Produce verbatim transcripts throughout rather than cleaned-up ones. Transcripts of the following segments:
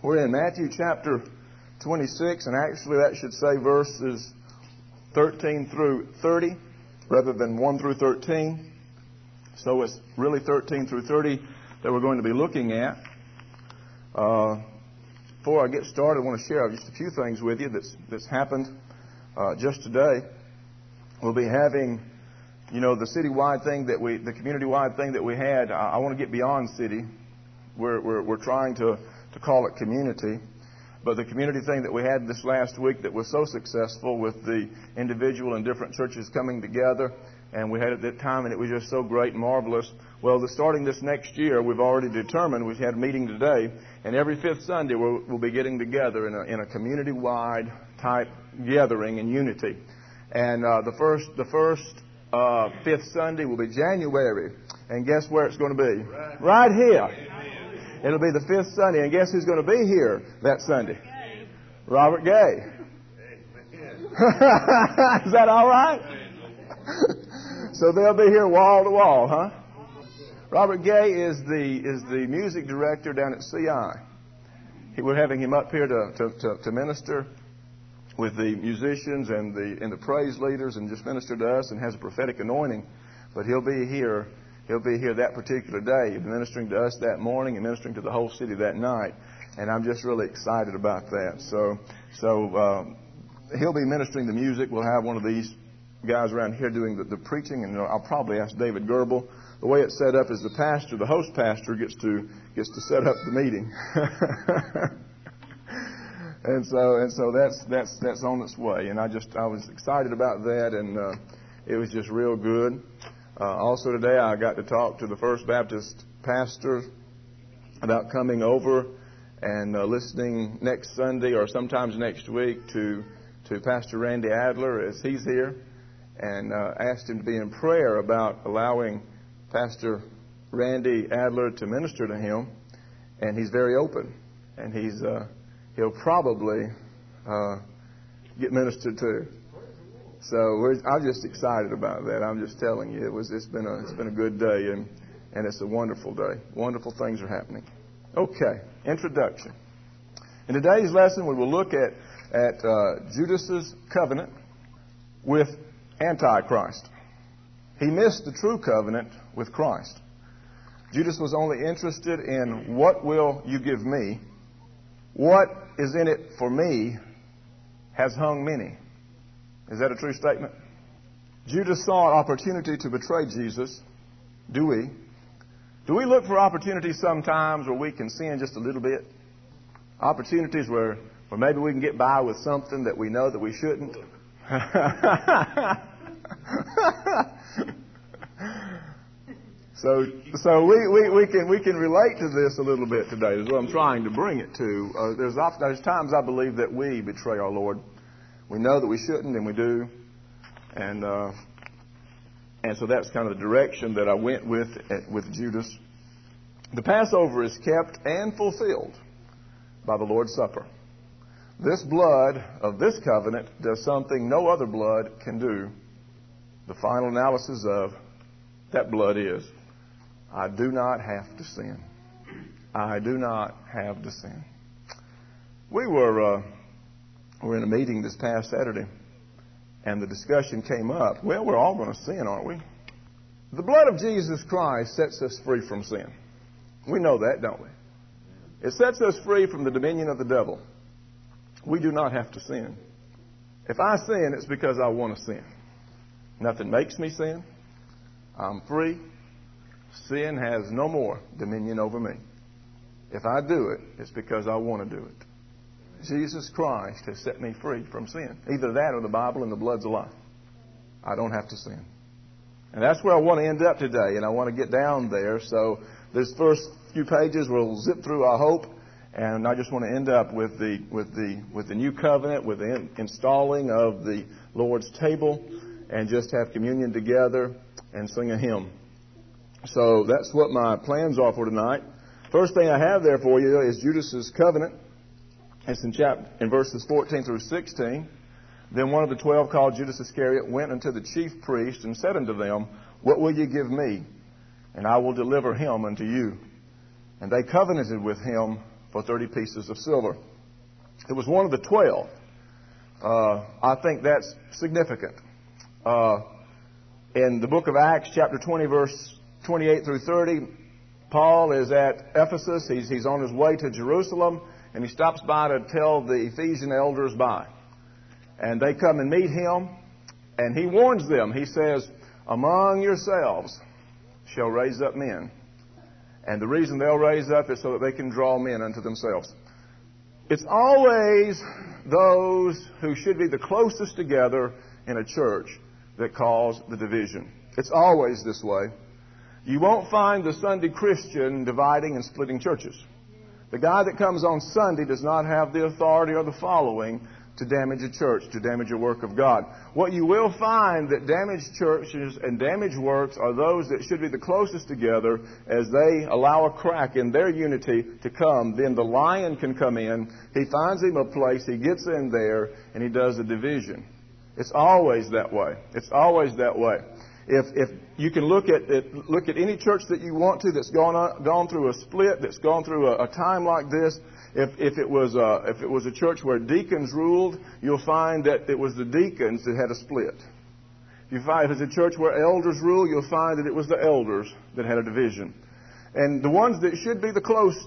We're in Matthew chapter twenty-six, and actually that should say verses thirteen through thirty rather than one through thirteen. So it's really thirteen through thirty that we're going to be looking at. Uh, before I get started, I want to share just a few things with you that's that's happened uh, just today. We'll be having, you know, the citywide thing that we, the community-wide thing that we had. I, I want to get beyond city. We're we're, we're trying to, to call it community. But the community thing that we had this last week that was so successful with the individual and different churches coming together, and we had it at that time, and it was just so great and marvelous. Well, the, starting this next year, we've already determined, we had a meeting today, and every fifth Sunday we'll, we'll be getting together in a, in a community-wide type gathering in unity. And uh, the first the first uh, fifth Sunday will be January, and guess where it's going to be? Right, right here. It'll be the fifth Sunday, and guess who's going to be here that Sunday? Robert Gay. Is that all right? So they'll be here wall to wall, huh? Robert Gay is the is the music director down at C I. We're having him up here to, to, to, to minister with the musicians and the and the praise leaders, and just minister to us, and has a prophetic anointing. But he'll be here. He'll be here that particular day, He'll be ministering to us that morning and ministering to the whole city that night. And I'm just really excited about that. So, so uh, he'll be ministering the music. We'll have one of these guys around here doing the, the preaching, and I'll probably ask David Goebel. The way it's set up is the pastor, the host pastor, gets to gets to set up the meeting. and so and so that's that's that's on its way. And I just I was excited about that, and uh, it was just real good. Uh, also today I got to talk to the First Baptist pastor about coming over and uh, listening next Sunday or sometimes next week to to Pastor Randy Adler as he's here, and uh, asked him to be in prayer about allowing Pastor Randy Adler to minister to him. And he's very open, and he's uh, he'll probably uh, get ministered to. So we're, I'm just excited about that. I'm just telling you, it was it's been a it's been a good day, and and it's a wonderful day. Wonderful things are happening. Okay, introduction. In today's lesson, we will look at at uh, Judas's covenant with Antichrist. He missed the true covenant with Christ. Judas was only interested in what will you give me. What is in it for me has hung many. Is that a true statement? Judas saw an opportunity to betray Jesus. Do we? Do we look for opportunities sometimes where we can sin just a little bit? Opportunities where, where maybe we can get by with something that we know that we shouldn't? so so we, we, we can we can relate to this a little bit today. Is what I'm trying to bring it to. Uh, there's, often, there's times I believe that we betray our Lord. We know that we shouldn't, and we do. And uh, and so that's kind of the direction that I went with with Judas. The Passover is kept and fulfilled by the Lord's Supper. This blood of this covenant does something no other blood can do. The final analysis of that blood is, I do not have to sin. I do not have to sin. We were... Uh, We were in a meeting this past Saturday, and the discussion came up, well, we're all going to sin, aren't we? The blood of Jesus Christ sets us free from sin. We know that, don't we? It sets us free from the dominion of the devil. We do not have to sin. If I sin, it's because I want to sin. Nothing makes me sin. I'm free. Sin has no more dominion over me. If I do it, it's because I want to do it. Jesus Christ has set me free from sin. Either that or the Bible and the blood's a lie. I don't have to sin. And that's where I want to end up today, and I want to get down there. So this first few pages we'll zip through, I hope, and I just want to end up with the with the with the new covenant, with the in, installing of the Lord's table, and just have communion together and sing a hymn. So that's what my plans are for tonight. First thing I have there for you is Judas's covenant. It's in chapter, in verses fourteen through sixteen. Then one of the twelve, called Judas Iscariot, went unto the chief priests and said unto them, What will ye give me? And I will deliver him unto you. And they covenanted with him for thirty pieces of silver. It was one of the twelve. Uh, I think that's significant. Uh, in the book of Acts, chapter twenty, verse twenty-eight through thirty, Paul is at Ephesus. He's, he's on his way to Jerusalem, and he stops by to tell the Ephesian elders bye. And they come and meet him, and he warns them. He says, among yourselves shall raise up men. And the reason they'll raise up is so that they can draw men unto themselves. It's always those who should be the closest together in a church that cause the division. It's always this way. You won't find the Sunday Christian dividing and splitting churches. The guy that comes on Sunday does not have the authority or the following to damage a church, to damage a work of God. What you will find that damaged churches and damaged works are those that should be the closest together. As they allow a crack in their unity to come, then the lion can come in, he finds him a place, he gets in there, and he does a division. It's always that way. It's always that way. If if you can look at it, look at any church that you want to that's gone on, gone through a split, that's gone through a, a time like this. If if it was a, if it was a church where deacons ruled, you'll find that it was the deacons that had a split. If you find if it's a church where elders rule, you'll find that it was the elders that had a division. And the ones that should be the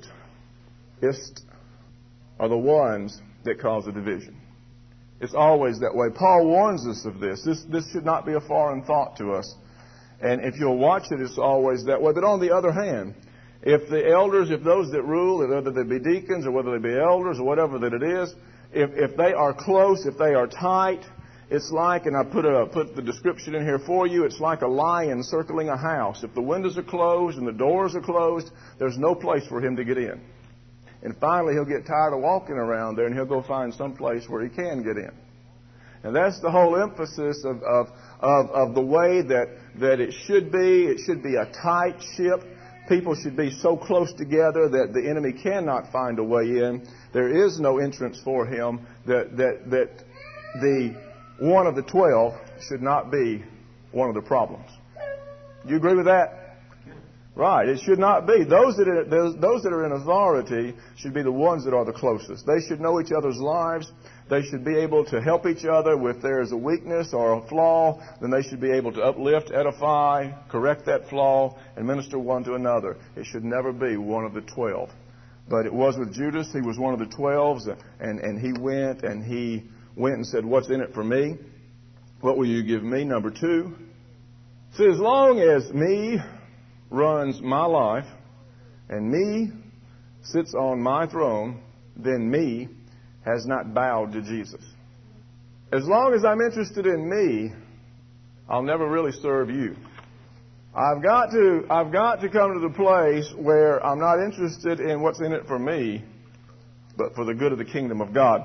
closest are the ones that cause a division. It's always that way. Paul warns us of this. This this should not be a foreign thought to us. And if you'll watch it, it's always that way. But on the other hand, if the elders, if those that rule, whether they be deacons or whether they be elders or whatever that it is, if if they are close, if they are tight, it's like, and I put a put the description in here for you, it's like a lion circling a house. If the windows are closed and the doors are closed, there's no place for him to get in. And finally, he'll get tired of walking around there, and he'll go find some place where he can get in. And that's the whole emphasis of of of, of the way that, that it should be. It should be a tight ship. People should be so close together that the enemy cannot find a way in. There is no entrance for him. That that that the one of the twelve should not be one of the problems. Do you agree with that? Right. It should not be. Those that are, those, those that are in authority should be the ones that are the closest. They should know each other's lives. They should be able to help each other. If there is a weakness or a flaw, then they should be able to uplift, edify, correct that flaw, and minister one to another. It should never be one of the twelve. But it was with Judas. He was one of the twelves, and, and he went and he went and said, what's in it for me? What will you give me? Number two. See, as long as me runs my life and me sits on my throne, then me has not bowed to Jesus. As long as I'm interested in me, I'll never really serve you. I've got to, I've got to come to the place where I'm not interested in what's in it for me, but for the good of the kingdom of God.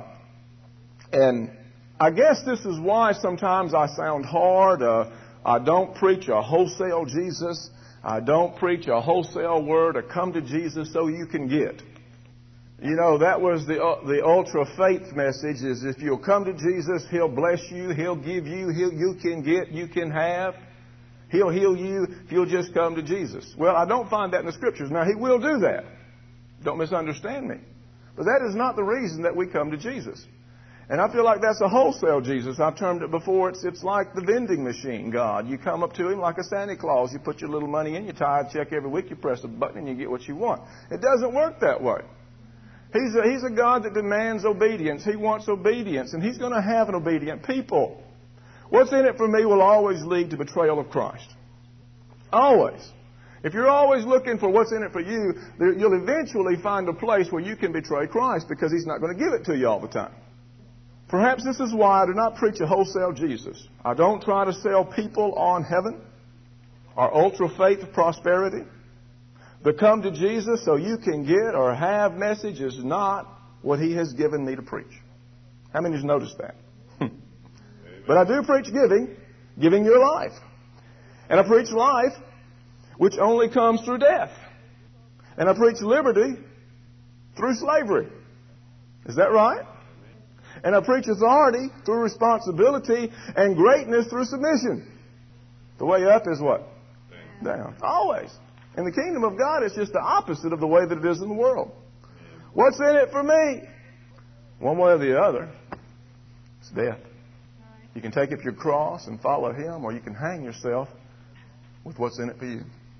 And I guess this is why sometimes I sound hard. Uh, I don't preach a wholesale Jesus. I don't preach a wholesale word, or come to Jesus so you can get. You know, that was the uh, the ultra faith message, is if you'll come to Jesus, He'll bless you, He'll give you, He'll, you can get, you can have. He'll heal you if you'll just come to Jesus. Well, I don't find that in the Scriptures. Now, He will do that. Don't misunderstand me. But that is not the reason that we come to Jesus. And I feel like that's a wholesale Jesus. I've termed it before. It's it's like the vending machine God. You come up to Him like a Santa Claus. You put your little money in, you tie a check every week, you press a button, and you get what you want. It doesn't work that way. He's a, he's a God that demands obedience. He wants obedience, and He's going to have an obedient people. What's in it for me will always lead to betrayal of Christ. Always. If you're always looking for what's in it for you, you'll eventually find a place where you can betray Christ, because He's not going to give it to you all the time. Perhaps this is why I do not preach a wholesale Jesus. I don't try to sell people on heaven or ultra faith prosperity. The come to Jesus so you can get or have message is not what He has given me to preach. How many of you noticed that? But I do preach giving, giving your life. And I preach life, which only comes through death. And I preach liberty through slavery. Is that right? And I preach authority through responsibility and greatness through submission. The way up is what? Down. Always. In the kingdom of God, it's just the opposite of the way that it is in the world. What's in it for me? One way or the other, it's death. You can take up your cross and follow Him, or you can hang yourself with what's in it for you.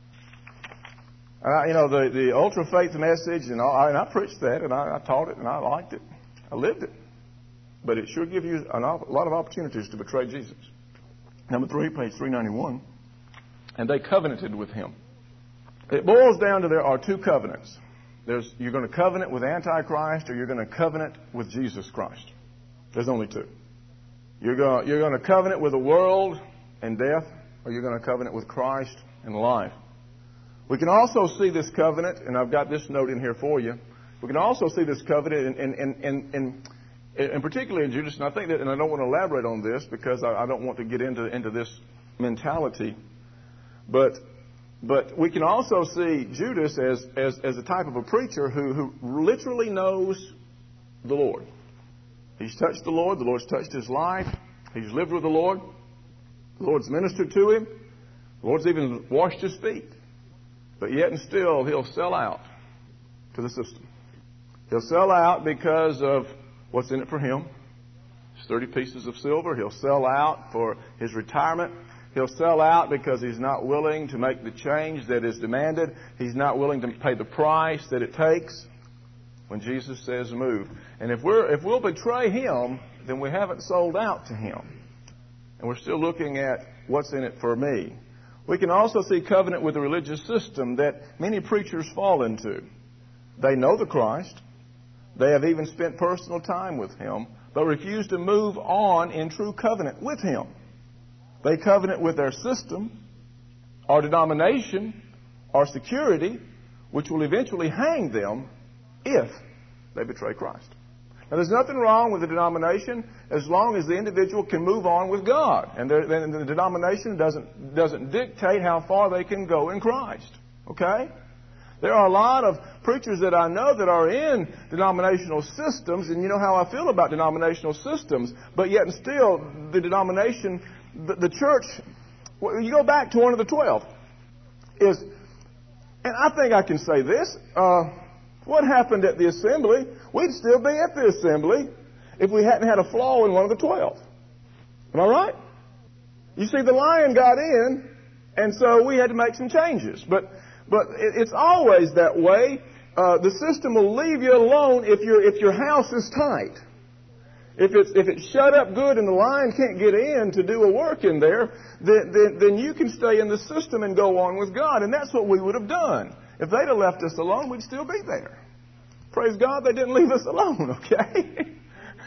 Uh, you know, the, the ultra faith message, and, all, and I preached that, and I, I taught it, and I liked it. I lived it. But it sure gives you an, a lot of opportunities to betray Jesus. Number three, page three ninety-one. And they covenanted with Him. It boils down to there are two covenants. There's, you're going to covenant with Antichrist, or you're going to covenant with Jesus Christ. There's only two. You're going, you're going to covenant with the world and death, or you're going to covenant with Christ and life. We can also see this covenant, and I've got this note in here for you. We can also see this covenant, in, in, in, in, in, in particularly in Judas, and I think that, and I don't want to elaborate on this because I, I don't want to get into into this mentality, but but we can also see Judas as as, as a type of a preacher who, who literally knows the Lord. He's touched the Lord. The Lord's touched his life. He's lived with the Lord. The Lord's ministered to him. The Lord's even washed his feet. But yet and still, he'll sell out to the system. He'll sell out because of what's in it for him. It's thirty pieces of silver. He'll sell out for his retirement. He'll sell out because he's not willing to make the change that is demanded. He's not willing to pay the price that it takes when Jesus says move. And if we're if we'll betray him, then we haven't sold out to him. And we're still looking at what's in it for me. We can also see covenant with the religious system that many preachers fall into. They know the Christ. They have even spent personal time with Him, but refuse to move on in true covenant with Him. They covenant with their system, or denomination, or security, which will eventually hang them if they betray Christ. Now, there's nothing wrong with the denomination as long as the individual can move on with God. And the, the denomination doesn't, doesn't dictate how far they can go in Christ. Okay? There are a lot of preachers that I know that are in denominational systems, and you know how I feel about denominational systems, but yet and still the denomination, the, the church, well, you go back to one of the twelve, is, and I think I can say this, uh, what happened at the assembly, we'd still be at the assembly if we hadn't had a flaw in one of the twelve. Am I right? You see, the lion got in, and so we had to make some changes. But but it's always that way. Uh, the system will leave you alone if your if your house is tight. If it's if it's shut up good and the lion can't get in to do a work in there, then, then then you can stay in the system and go on with God. And that's what we would have done. If they'd have left us alone, we'd still be there. Praise God, they didn't leave us alone, okay?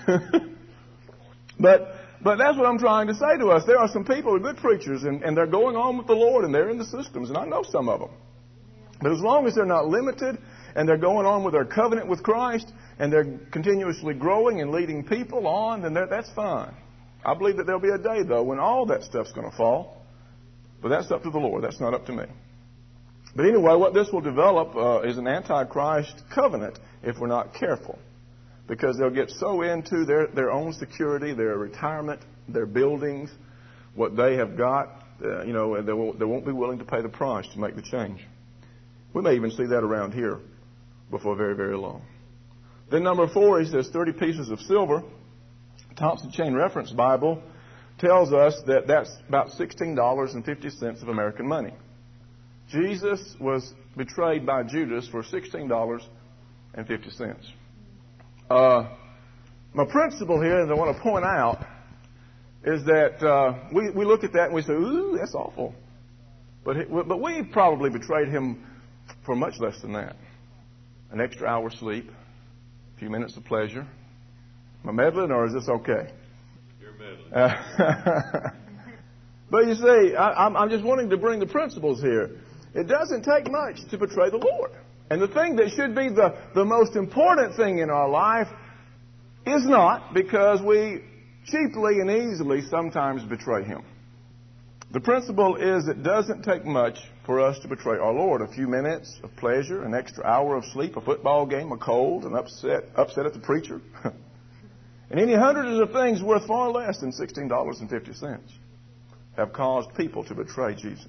but but that's what I'm trying to say to us. There are some people who are good preachers, and, and they're going on with the Lord, and they're in the systems, and I know some of them. But as long as they're not limited, and they're going on with their covenant with Christ, and they're continuously growing and leading people on, then that's fine. I believe that there'll be a day, though, when all that stuff's going to fall. But that's up to the Lord. That's not up to me. But anyway, what this will develop uh, is an Antichrist covenant if we're not careful. Because they'll get so into their, their own security, their retirement, their buildings, what they have got, uh, you know, and they won't, they won't be willing to pay the price to make the change. We may even see that around here before very, very long. Then number four, he says thirty pieces of silver. Thompson Chain Reference Bible tells us that that's about sixteen dollars and fifty cents of American money. Jesus was betrayed by Judas for sixteen dollars and fifty cents. Uh, my principle here, that I want to point out, is that uh, we, we look at that and we say, ooh, that's awful. But, it, but we probably betrayed him for much less than that. An extra hour's sleep, a few minutes of pleasure. Am I meddling, or is this okay? You're meddling. Uh, but you see, I, I'm, I'm just wanting to bring the principles here. It doesn't take much to betray the Lord. And the thing that should be the, the most important thing in our life is not, because we cheaply and easily sometimes betray Him. The principle is it doesn't take much for us to betray our Lord. A few minutes of pleasure, an extra hour of sleep, a football game, a cold, an upset, upset at the preacher. And any hundreds of things worth far less than sixteen dollars and fifty cents have caused people to betray Jesus.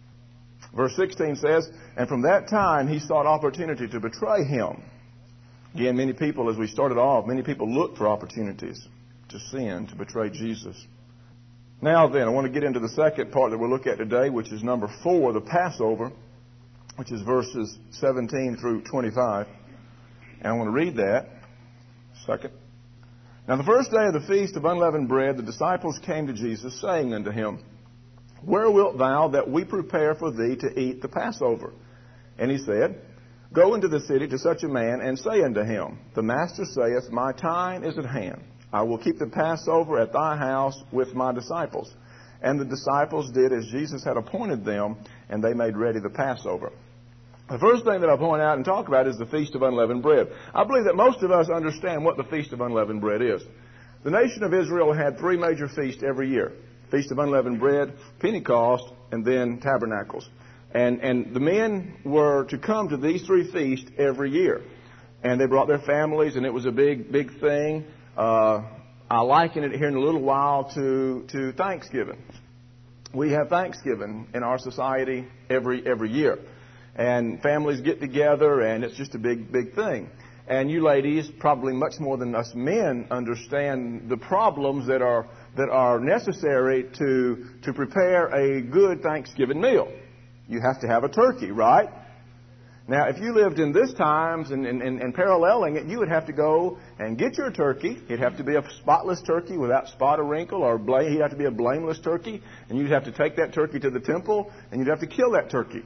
Verse sixteen says, and from that time he sought opportunity to betray him. Again, many people, as we started off, many people look for opportunities to sin, to betray Jesus. Now then, I want to get into the second part that we'll look at today, which is number four, the Passover, which is verses seventeen through twenty-five. And I want to read that. Second. Now the first day of the feast of unleavened bread, the disciples came to Jesus, saying unto him, Where wilt thou that we prepare for thee to eat the Passover? And he said, Go into the city to such a man, and say unto him, The Master saith, My time is at hand. I will keep the Passover at thy house with my disciples. And the disciples did as Jesus had appointed them, and they made ready the Passover. The first thing that I point out and talk about is the Feast of Unleavened Bread. I believe that most of us understand what the Feast of Unleavened Bread is. The nation of Israel had three major feasts every year. Feast of Unleavened Bread, Pentecost, and then Tabernacles. And, and the men were to come to these three feasts every year. And they brought their families, and it was a big, big thing. Uh, I liken it here in a little while to, to Thanksgiving. We have Thanksgiving in our society every every year. And families get together, and it's just a big, big thing. And you ladies, probably much more than us men, understand the problems that are that are necessary to to prepare a good Thanksgiving meal. You have to have a turkey, right? Now, if you lived in this times and, and, and paralleling it, you would have to go and get your turkey. It'd have to be a spotless turkey without spot or wrinkle, or blame. He'd have to be a blameless turkey. And you'd have to take that turkey to the temple, and you'd have to kill that turkey.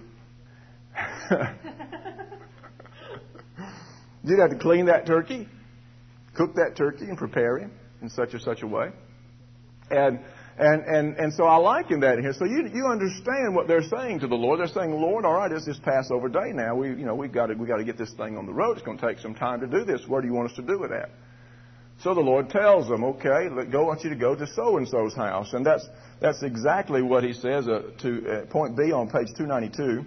You'd have to clean that turkey, cook that turkey, and prepare him in such or such a way. And and and and so I liken that here. So you you understand what they're saying to the Lord. They're saying, Lord, all right, it's this Passover day now. We you know we've got to we got to get this thing on the road. It's going to take some time to do this. Where do you want us to do it at? So the Lord tells them, okay, let go. I want you to go to so and so's house, and that's that's exactly what He says uh, to uh, point B on page two ninety-two.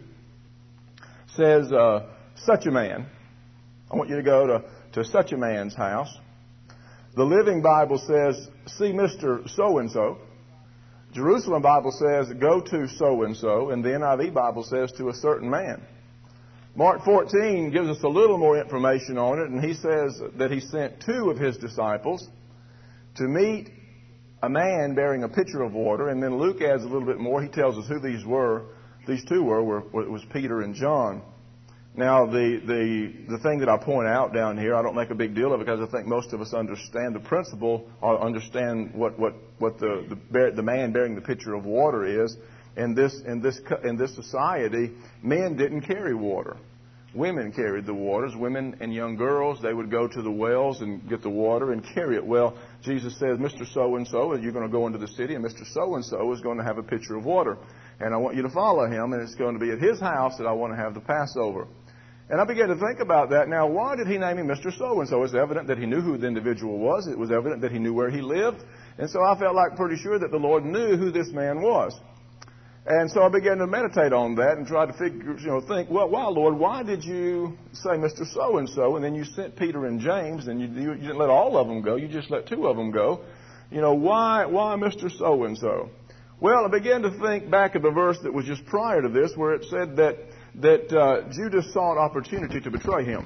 Says uh, such a man. I want you to go to, to such a man's house. The Living Bible says, see Mister So-and-so. Jerusalem Bible says, go to so-and-so. And the N I V Bible says, to a certain man. Mark fourteen gives us a little more information on it. And he says that he sent two of his disciples to meet a man bearing a pitcher of water. And then Luke adds a little bit more. He tells us who these were. These two were, were it was Peter and John. Now, the, the the thing that I point out down here, I don't make a big deal of it because I think most of us understand the principle or understand what, what, what the, the, bear, the man bearing the pitcher of water is. In this, in this, in this society, men didn't carry water. Women carried the waters. Women and young girls, they would go to the wells and get the water and carry it. Well, Jesus says, Mister So-and-so, you're going to go into the city, and Mister So-and-so is going to have a pitcher of water. And I want you to follow him, and it's going to be at his house that I want to have the Passover. And I began to think about that. Now, why did he name him Mister So-and-so? It's evident that he knew who the individual was. It was evident that he knew where he lived. And so I felt like pretty sure that the Lord knew who this man was. And so I began to meditate on that and try to figure, you know, think, well, why, Lord, why did you say Mister So-and-so, and then you sent Peter and James, and you, you, you didn't let all of them go, you just let two of them go. You know, why, why Mister So-and-so? Well, I began to think back of the verse that was just prior to this, where it said that that uh, Judas saw an opportunity to betray him.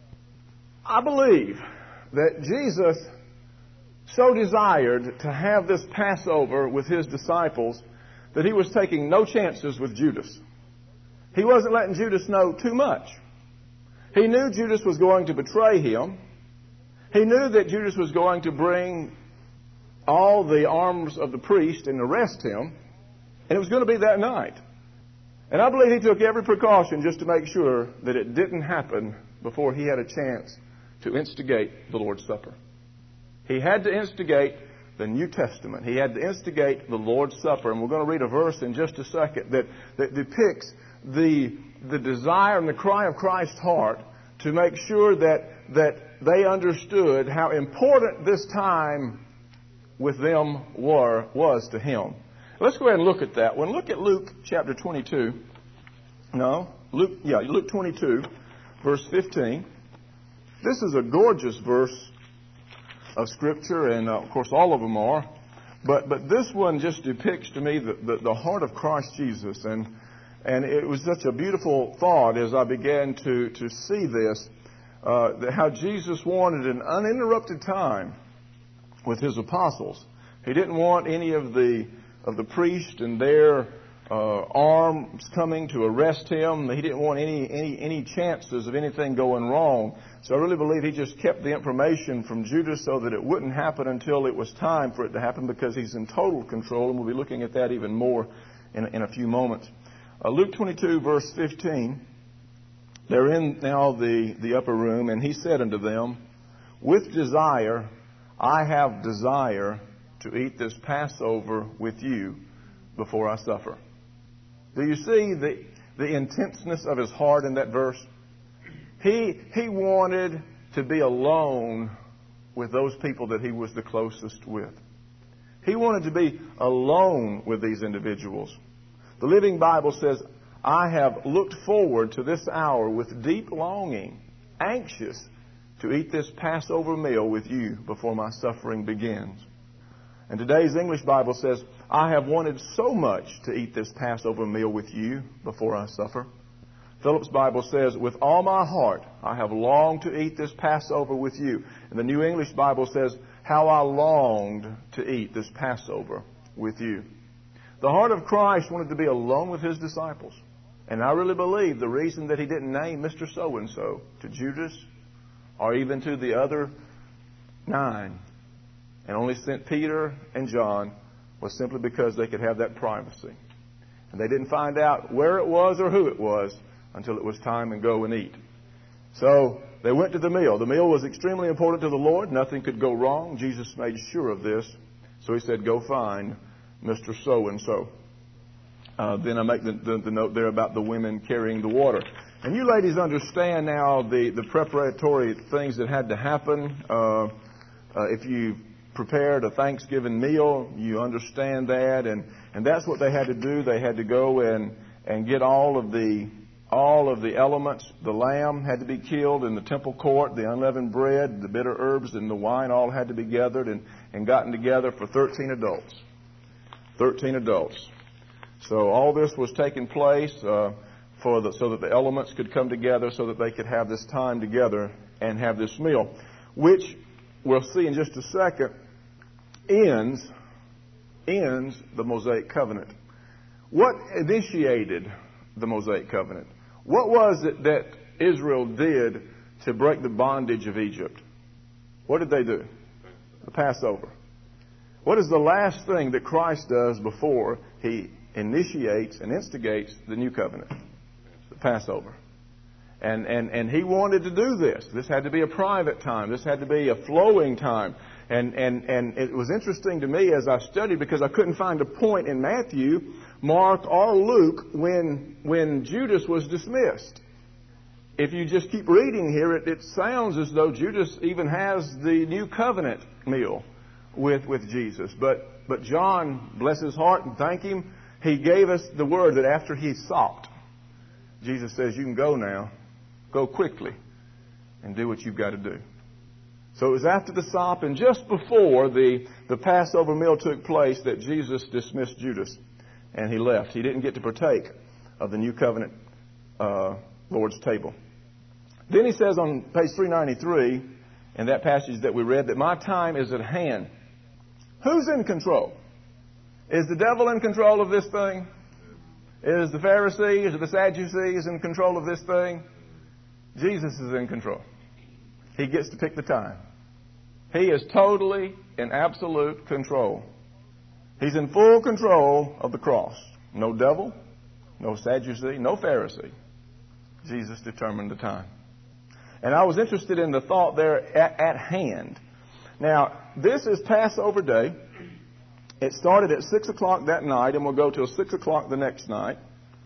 I believe that Jesus so desired to have this Passover with his disciples that he was taking no chances with Judas. He wasn't letting Judas know too much. He knew Judas was going to betray him. He knew that Judas was going to bring all the arms of the priest and arrest him. And it was going to be that night. And I believe he took every precaution just to make sure that it didn't happen before he had a chance to instigate the Lord's Supper. He had to instigate the New Testament. He had to instigate the Lord's Supper. And we're going to read a verse in just a second that, that depicts the, the desire and the cry of Christ's heart to make sure that, that they understood how important this time with them were, was to him. Let's go ahead and look at that one. Look at Luke chapter twenty-two. No, Luke, yeah, Luke twenty-two, verse fifteen. This is a gorgeous verse of Scripture, and uh, of course all of them are. But but this one just depicts to me the, the, the heart of Christ Jesus, and and it was such a beautiful thought as I began to to see this. uh, how Jesus wanted an uninterrupted time with his apostles. He didn't want any of the of the priests and their uh, arms coming to arrest him. He didn't want any any any chances of anything going wrong. So I really believe he just kept the information from Judas so that it wouldn't happen until it was time for it to happen, because he's in total control, and we'll be looking at that even more in, in a few moments. Uh, Luke twenty-two, verse fifteen. They're in now the, the upper room, and he said unto them, with desire, I have desire to eat this Passover with you before I suffer. Do you see the, the intenseness of his heart in that verse? He, he wanted to be alone with those people that he was the closest with. He wanted to be alone with these individuals. The Living Bible says, I have looked forward to this hour with deep longing, anxious to eat this Passover meal with you before my suffering begins. And today's English Bible says, I have wanted so much to eat this Passover meal with you before I suffer. Phillips Bible says, with all my heart, I have longed to eat this Passover with you. And the New English Bible says, how I longed to eat this Passover with you. The heart of Christ wanted to be alone with his disciples. And I really believe the reason that he didn't name Mister So-and-so to Judas or even to the other nine and only sent Peter and John was simply because they could have that privacy. And they didn't find out where it was or who it was until it was time and go and eat. So they went to the meal. The meal was extremely important to the Lord. Nothing could go wrong. Jesus made sure of this. So he said, go find Mister So-and-so. Uh, then I make the, the, the note there about the women carrying the water. And you ladies understand now the, the preparatory things that had to happen. Uh, uh, if you prepared a Thanksgiving meal, you understand that. And, and that's what they had to do. They had to go and, and get all of the all of the elements. The lamb had to be killed in the temple court. The unleavened bread, the bitter herbs, and the wine all had to be gathered and, and gotten together for thirteen adults. thirteen adults. So all this was taking place uh, for the, so that the elements could come together so that they could have this time together and have this meal, which we'll see in just a second ends, ends the Mosaic covenant. What initiated the Mosaic covenant? What was it that Israel did to break the bondage of Egypt? What did they do? The Passover. What is the last thing that Christ does before he initiates and instigates the new covenant? The Passover. And, and, and he wanted to do this. This had to be a private time. This had to be a flowing time. And, and, and it was interesting to me as I studied, because I couldn't find a point in Matthew, Mark, or Luke when, when Judas was dismissed. If you just keep reading here, it, it sounds as though Judas even has the new covenant meal with, with Jesus. But, but John, bless his heart and thank him, he gave us the word that after he supped, Jesus says, you can go now. Go quickly and do what you've got to do. So it was after the sop and just before the, the Passover meal took place that Jesus dismissed Judas and he left. He didn't get to partake of the new covenant uh, Lord's table. Then he says on page three ninety-three in that passage that we read that my time is at hand. Who's in control? Is the devil in control of this thing? Is the Pharisees or the Sadducees in control of this thing? Jesus is in control. He gets to pick the time. He is totally in absolute control. He's in full control of the cross. No devil, no Sadducee, no Pharisee. Jesus determined the time. And I was interested in the thought there, at, at hand. Now, this is Passover Day. It started at six o'clock that night and will go till six o'clock the next night,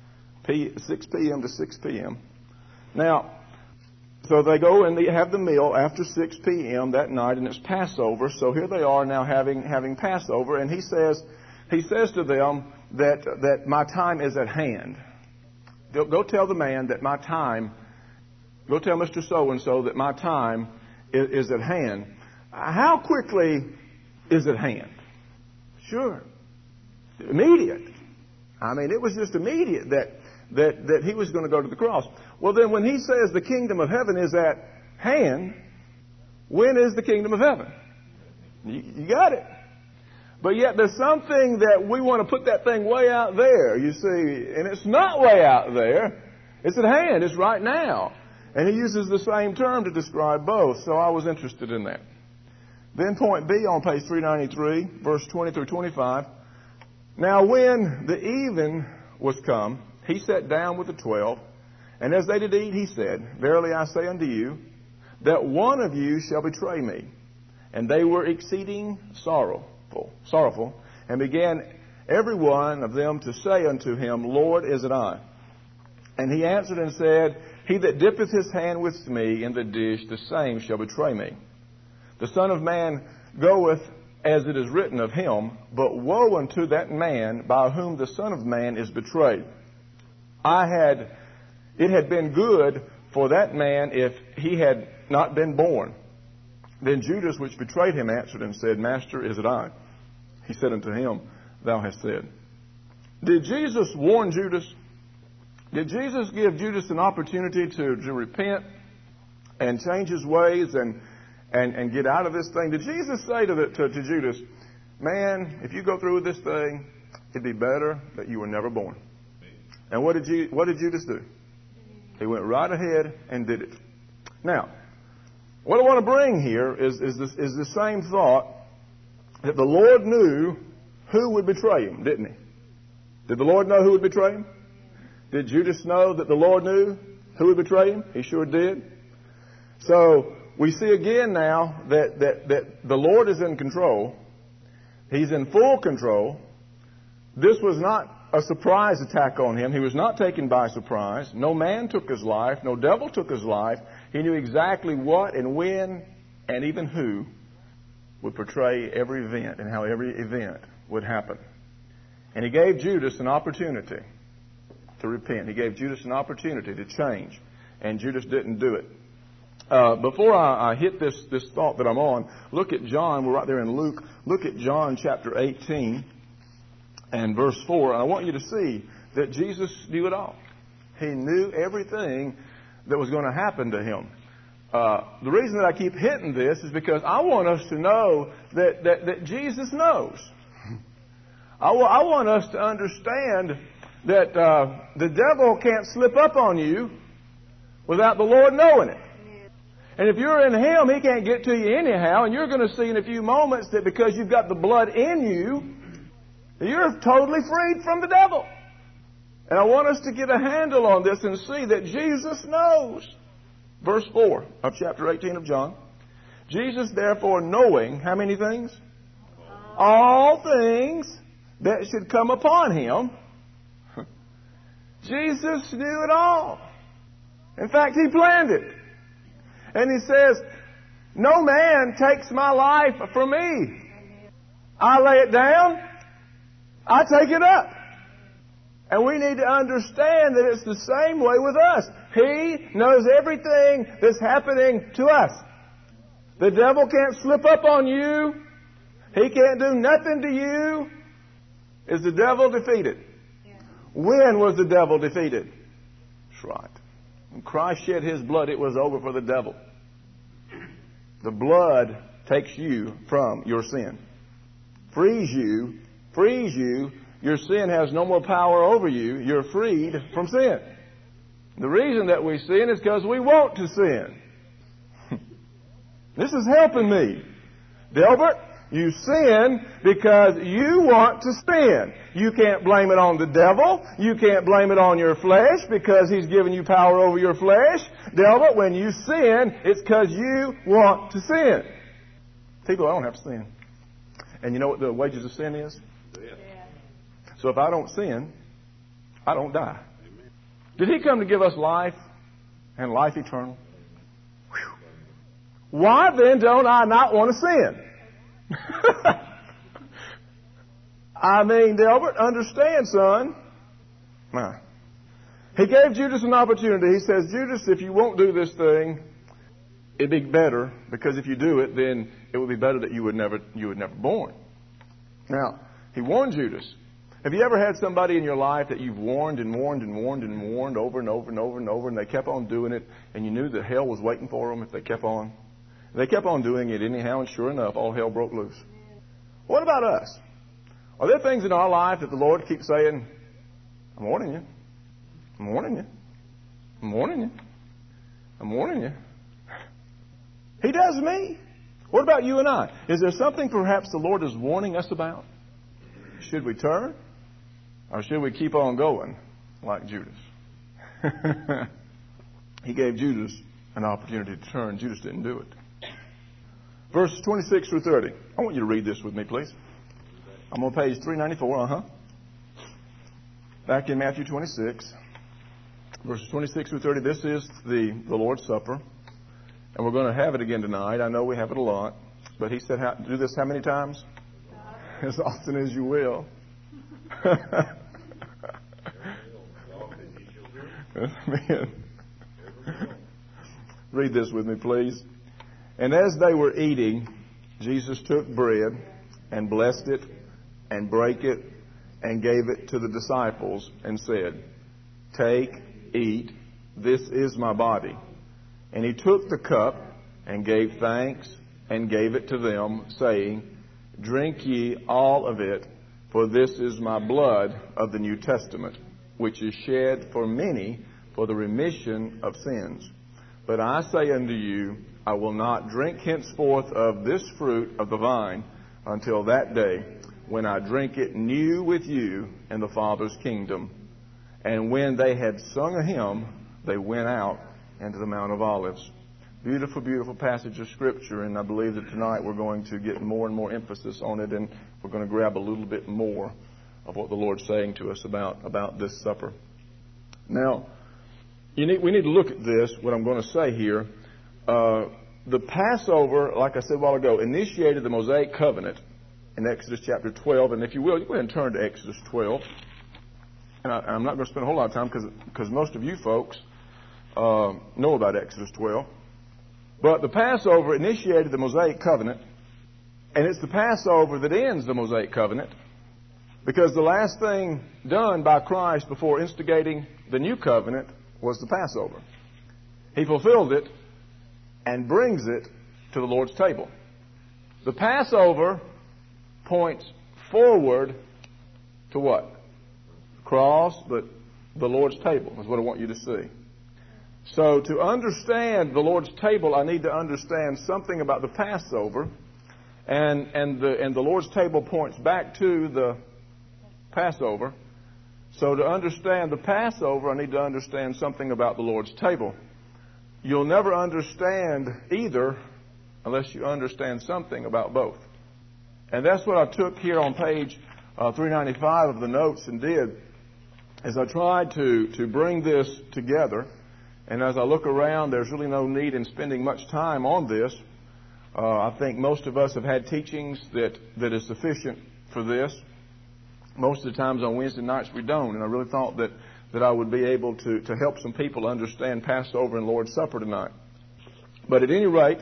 six p.m. to six p.m. Now, so they go and they have the meal after six p.m. that night, and it's Passover. So here they are now having having Passover, and he says he says to them that that my time is at hand. Go, go tell the man that my time. Go tell Mister So-and-so that my time is, is at hand. How quickly is at hand? Sure, immediate. I mean, it was just immediate that that that he was going to go to the cross. Well, then when he says the kingdom of heaven is at hand, when is the kingdom of heaven? You, you got it. But yet there's something that we want to put that thing way out there, you see, and it's not way out there. It's at hand. It's right now. And he uses the same term to describe both, so I was interested in that. Then point B on page three ninety-three, verse twenty through twenty-five. Now when the even was come, he sat down with the twelve, and as they did eat, he said, Verily I say unto you, that one of you shall betray me. And they were exceeding sorrowful, sorrowful, and began every one of them to say unto him, Lord, is it I? And he answered and said, He that dippeth his hand with me in the dish, the same shall betray me. The Son of Man goeth as it is written of him, but woe unto that man by whom the Son of Man is betrayed. I had, it had been good for that man if he had not been born. Then Judas, which betrayed him, answered and said, Master, is it I? He said unto him, Thou hast said. Did Jesus warn Judas? Did Jesus give Judas an opportunity to, to repent and change his ways and And, and get out of this thing? Did Jesus say to, the, to, to Judas, man, if you go through with this thing, it'd be better that you were never born? And what did, you, what did Judas do? He went right ahead and did it. Now, what I want to bring here is, is, this, is the same thought that the Lord knew who would betray him, didn't he? Did the Lord know who would betray him? Did Judas know that the Lord knew who would betray him? He sure did. So, we see again now that, that, that the Lord is in control. He's in full control. This was not a surprise attack on him. He was not taken by surprise. No man took his life. No devil took his life. He knew exactly what and when and even who would portray every event and how every event would happen. And he gave Judas an opportunity to repent. He gave Judas an opportunity to change. And Judas didn't do it. Uh, before I, I hit this, this thought that I'm on, look at John. We're right there in Luke. Look at John chapter eighteen and verse four. And I want you to see that Jesus knew it all. He knew everything that was going to happen to him. Uh, the reason that I keep hitting this is because I want us to know that, that, that Jesus knows. I, w- I want us to understand that uh, the devil can't slip up on you without the Lord knowing it. And if you're in Him, He can't get to you anyhow. And you're going to see in a few moments that because you've got the blood in you, you're totally freed from the devil. And I want us to get a handle on this and see that Jesus knows. Verse four of chapter eighteen of John. Jesus, therefore, knowing how many things? All things that should come upon Him. Jesus knew it all. In fact, He planned it. And He says, no man takes my life from me. I lay it down, I take it up. And we need to understand that it's the same way with us. He knows everything that's happening to us. The devil can't slip up on you. He can't do nothing to you. Is the devil defeated? When was the devil defeated? That's right. When Christ shed His blood, it was over for the devil. The blood takes you from your sin. Frees you, frees you. Your sin has no more power over you. You're freed from sin. The reason that we sin is because we want to sin. This is helping me. Delbert, you sin because you want to sin. You can't blame it on the devil. You can't blame it on your flesh because he's given you power over your flesh. Delbert, when you sin, it's because you want to sin. People, I don't have to sin. And you know what the wages of sin is? Yeah. So if I don't sin, I don't die. Amen. Did He come to give us life and life eternal? Whew. Why then don't I not want to sin? I mean, Delbert, understand, son. Nah. He gave Judas an opportunity. He says, Judas, if you won't do this thing, it'd be better, because if you do it, then it would be better that you would never, you would never born. Now, he warned Judas. Have you ever had somebody in your life that you've warned and warned and warned and warned over and over and over and over, and they kept on doing it, and you knew that hell was waiting for them if they kept on? They kept on doing it anyhow, and sure enough, all hell broke loose. What about us? Are there things in our life that the Lord keeps saying, I'm warning you, I'm warning you, I'm warning you, I'm warning you? He does me. What about you and I? Is there something perhaps the Lord is warning us about? Should we turn? Or should we keep on going like Judas? He gave Judas an opportunity to turn. Judas didn't do it. Verses twenty-six through thirty. I want you to read this with me, please. I'm on page three ninety-four. Uh-huh. Back in Matthew twenty-six. Verses twenty-six through thirty. This is the, the Lord's Supper. And we're going to have it again tonight. I know we have it a lot. But he said, how, do this how many times? As often as you will. Man. Read this with me, please. And as they were eating, Jesus took bread and blessed it and brake it and gave it to the disciples and said, Take, eat, this is my body. And he took the cup and gave thanks and gave it to them, saying, Drink ye all of it, for this is my blood of the New Testament, which is shed for many for the remission of sins. But I say unto you, I will not drink henceforth of this fruit of the vine until that day when I drink it new with you in the Father's kingdom. And when they had sung a hymn, they went out into the Mount of Olives. Beautiful, beautiful passage of Scripture, and I believe that tonight we're going to get more and more emphasis on it, and we're going to grab a little bit more of what the Lord's saying to us about, about this supper. Now, you need, we need to look at this, what I'm going to say here. Uh, the Passover, like I said a while ago, initiated the Mosaic covenant in Exodus chapter twelve, and if you will, you go ahead and turn to Exodus twelve. And I, I'm not going to spend a whole lot of time because because most of you folks uh, know about Exodus twelve. But the Passover initiated the Mosaic covenant, and it's the Passover that ends the Mosaic covenant, because the last thing done by Christ before instigating the new covenant was the Passover. He fulfilled it and brings it to the Lord's table. The Passover points forward to what? The cross, but the Lord's table is what I want you to see. So to understand the Lord's table, I need to understand something about the Passover. And, and, the, and the Lord's table points back to the Passover. So to understand the Passover, I need to understand something about the Lord's table. You'll never understand either unless you understand something about both. And that's what I took here on page uh, three ninety-five of the notes and did, as I tried to, to bring this together. And as I look around, there's really no need in spending much time on this. Uh, I think most of us have had teachings that, that is sufficient for this. Most of the times on Wednesday nights we don't. And I really thought that, that I would be able to, to help some people understand Passover and Lord's Supper tonight. But at any rate,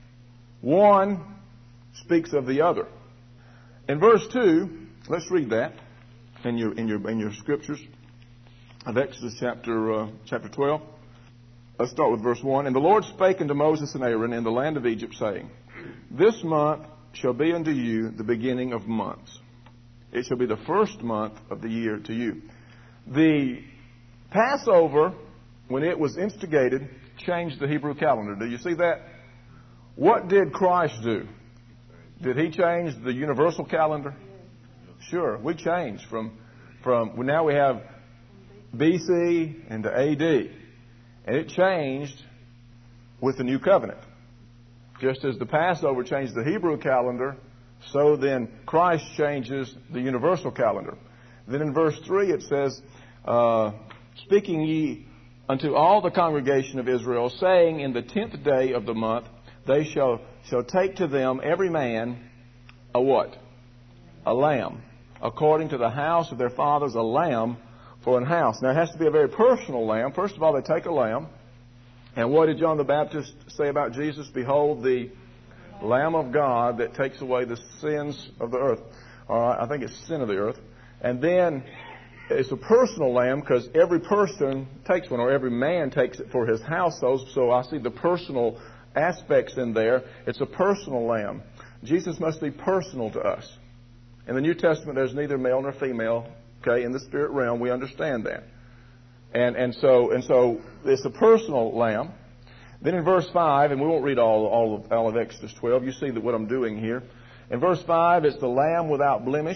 one speaks of the other. In verse two, let's read that in your, in your, in your scriptures of Exodus chapter, uh, chapter twelve. Let's start with verse one. And the Lord spake unto Moses and Aaron in the land of Egypt, saying, This month shall be unto you the beginning of months. It shall be the first month of the year to you. The Passover, when it was instigated, changed the Hebrew calendar. Do you see that? What did Christ do? Did he change the universal calendar? Sure, we changed from, from well, now we have B C into A D. And it changed with the new covenant. Just as the Passover changed the Hebrew calendar, so then Christ changes the universal calendar. Then in verse three it says, uh, Speaking ye unto all the congregation of Israel, saying, In the tenth day of the month they shall, shall take to them every man a what? A lamb. According to the house of their fathers, a lamb for an house. Now, it has to be a very personal lamb. First of all, they take a lamb. And what did John the Baptist say about Jesus? Behold, the Lamb of God that takes away the sins of the earth. All right, I think it's sin of the earth. And then it's a personal lamb because every person takes one, or every man takes it for his household. So I see the personal aspects in there. It's a personal lamb. Jesus must be personal to us. In the New Testament, there's neither male nor female. Okay, in the spirit realm, we understand that. And and so and so it's a personal lamb. Then in verse five, and we won't read all all of, all of Exodus twelve. You see that what I'm doing here. In verse five, it's the lamb without blemish.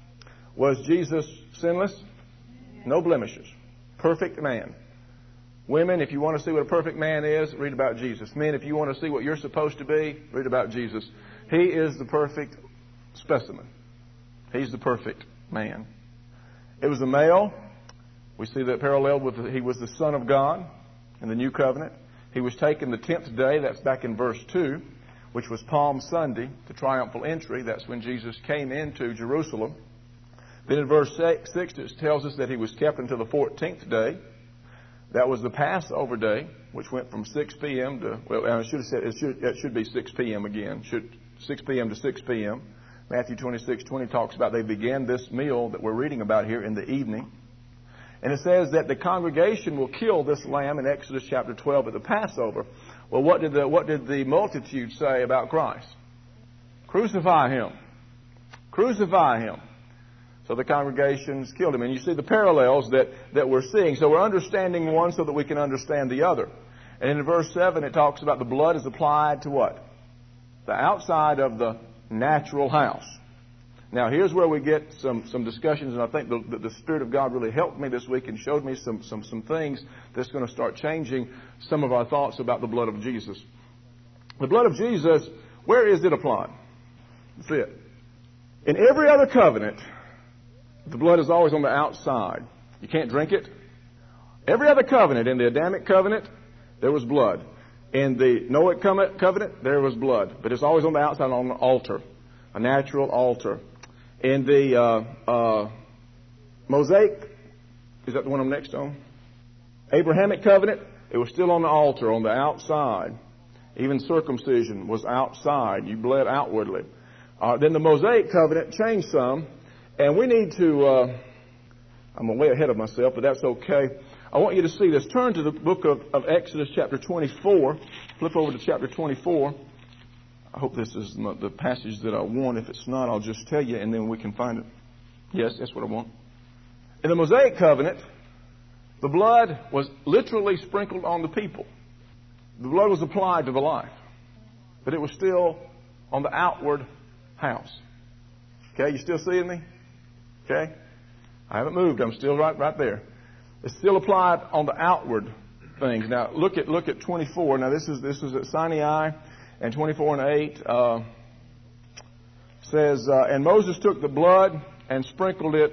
Was Jesus sinless? No blemishes. Perfect man. Women, if you want to see what a perfect man is, read about Jesus. Men, if you want to see what you're supposed to be, read about Jesus. He is the perfect specimen. He's the perfect man. It was a male. We see that paralleled with the, he was the Son of God in the New Covenant. He was taken the tenth day. That's back in verse two, which was Palm Sunday, the triumphal entry. That's when Jesus came into Jerusalem. Then in verse six, it tells us that he was kept until the fourteenth day. That was the Passover day, which went from six p.m. to, well, I should have said, it should, it should be six p.m. again. Should, six p.m. to six p.m. Matthew twenty-six twenty talks about they began this meal that we're reading about here in the evening. And it says that the congregation will kill this lamb in Exodus chapter twelve at the Passover. Well, what did the, what did the multitude say about Christ? Crucify him. Crucify him. So the congregations killed him. And you see the parallels that, that we're seeing. So we're understanding one so that we can understand the other. And in verse seven, it talks about the blood is applied to what? The outside of the natural house. Now, here's where we get some, some discussions, and I think the, the, the Spirit of God really helped me this week and showed me some, some, some things that's going to start changing some of our thoughts about the blood of Jesus. The blood of Jesus, where is it applied? That's it. In every other covenant, the blood is always on the outside. You can't drink it. Every other covenant, in the Adamic covenant, there was blood. In the Noahic covenant, there was blood. But it's always on the outside on the altar, a natural altar. In the uh, uh, Mosaic, is that the one I'm next on? Abrahamic covenant, it was still on the altar, on the outside. Even circumcision was outside. You bled outwardly. Uh, then the Mosaic covenant changed some. And we need to, uh, I'm way ahead of myself, but that's okay. I want you to see this. Turn to the book of, of Exodus chapter twenty-four. Flip over to chapter twenty-four. I hope this is the passage that I want. If it's not, I'll just tell you, and then we can find it. Yes, that's what I want. In the Mosaic covenant, the blood was literally sprinkled on the people. The blood was applied to the life. But it was still on the outward house. Okay, you still seeing me? Okay? I haven't moved. I'm still right right there. It's still applied on the outward things. Now, look at look at twenty-four. Now, this is this is at Sinai, and twenty-four and eight uh, says, uh, and Moses took the blood and sprinkled it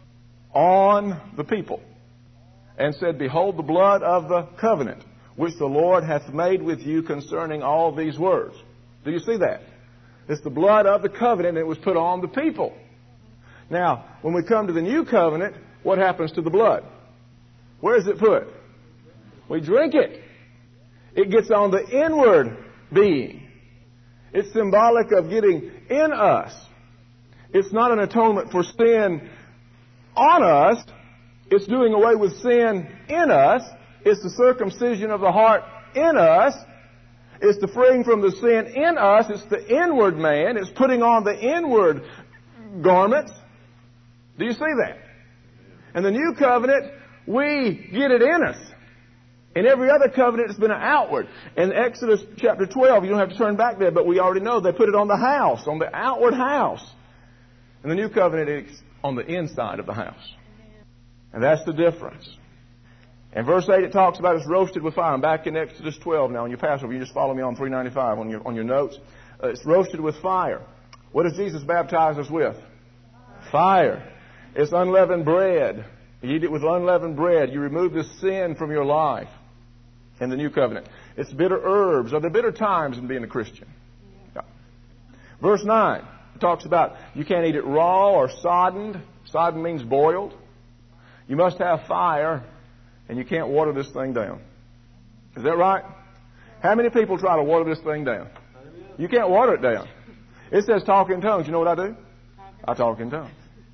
on the people, and said, behold, the blood of the covenant, which the Lord hath made with you concerning all these words. Do you see that? It's the blood of the covenant, and it was put on the people. Now, when we come to the new covenant, what happens to the blood? Where is it put? We drink it. It gets on the inward being. It's symbolic of getting in us. It's not an atonement for sin on us. It's doing away with sin in us. It's the circumcision of the heart in us. It's the freeing from the sin in us. It's the inward man. It's putting on the inward garments. Do you see that? In the new covenant, we get it in us. In every other covenant, it's been an outward. In Exodus chapter twelve, you don't have to turn back there, but we already know they put it on the house, on the outward house. In the new covenant, it's on the inside of the house. And that's the difference. In verse eight, it talks about it's roasted with fire. I'm back in Exodus twelve now on your Passover. You just follow me on three ninety-five on your, on your notes. Uh, it's roasted with fire. What does Jesus baptize us with? Fire. It's unleavened bread. You eat it with unleavened bread. You remove the sin from your life in the new covenant. It's bitter herbs. Are there bitter times in being a Christian? Yeah. Verse nine, it talks about you can't eat it raw or soddened. Sodden means boiled. You must have fire, and you can't water this thing down. Is that right? How many people try to water this thing down? You can't water it down. It says talk in tongues. You know what I do? I talk in tongues.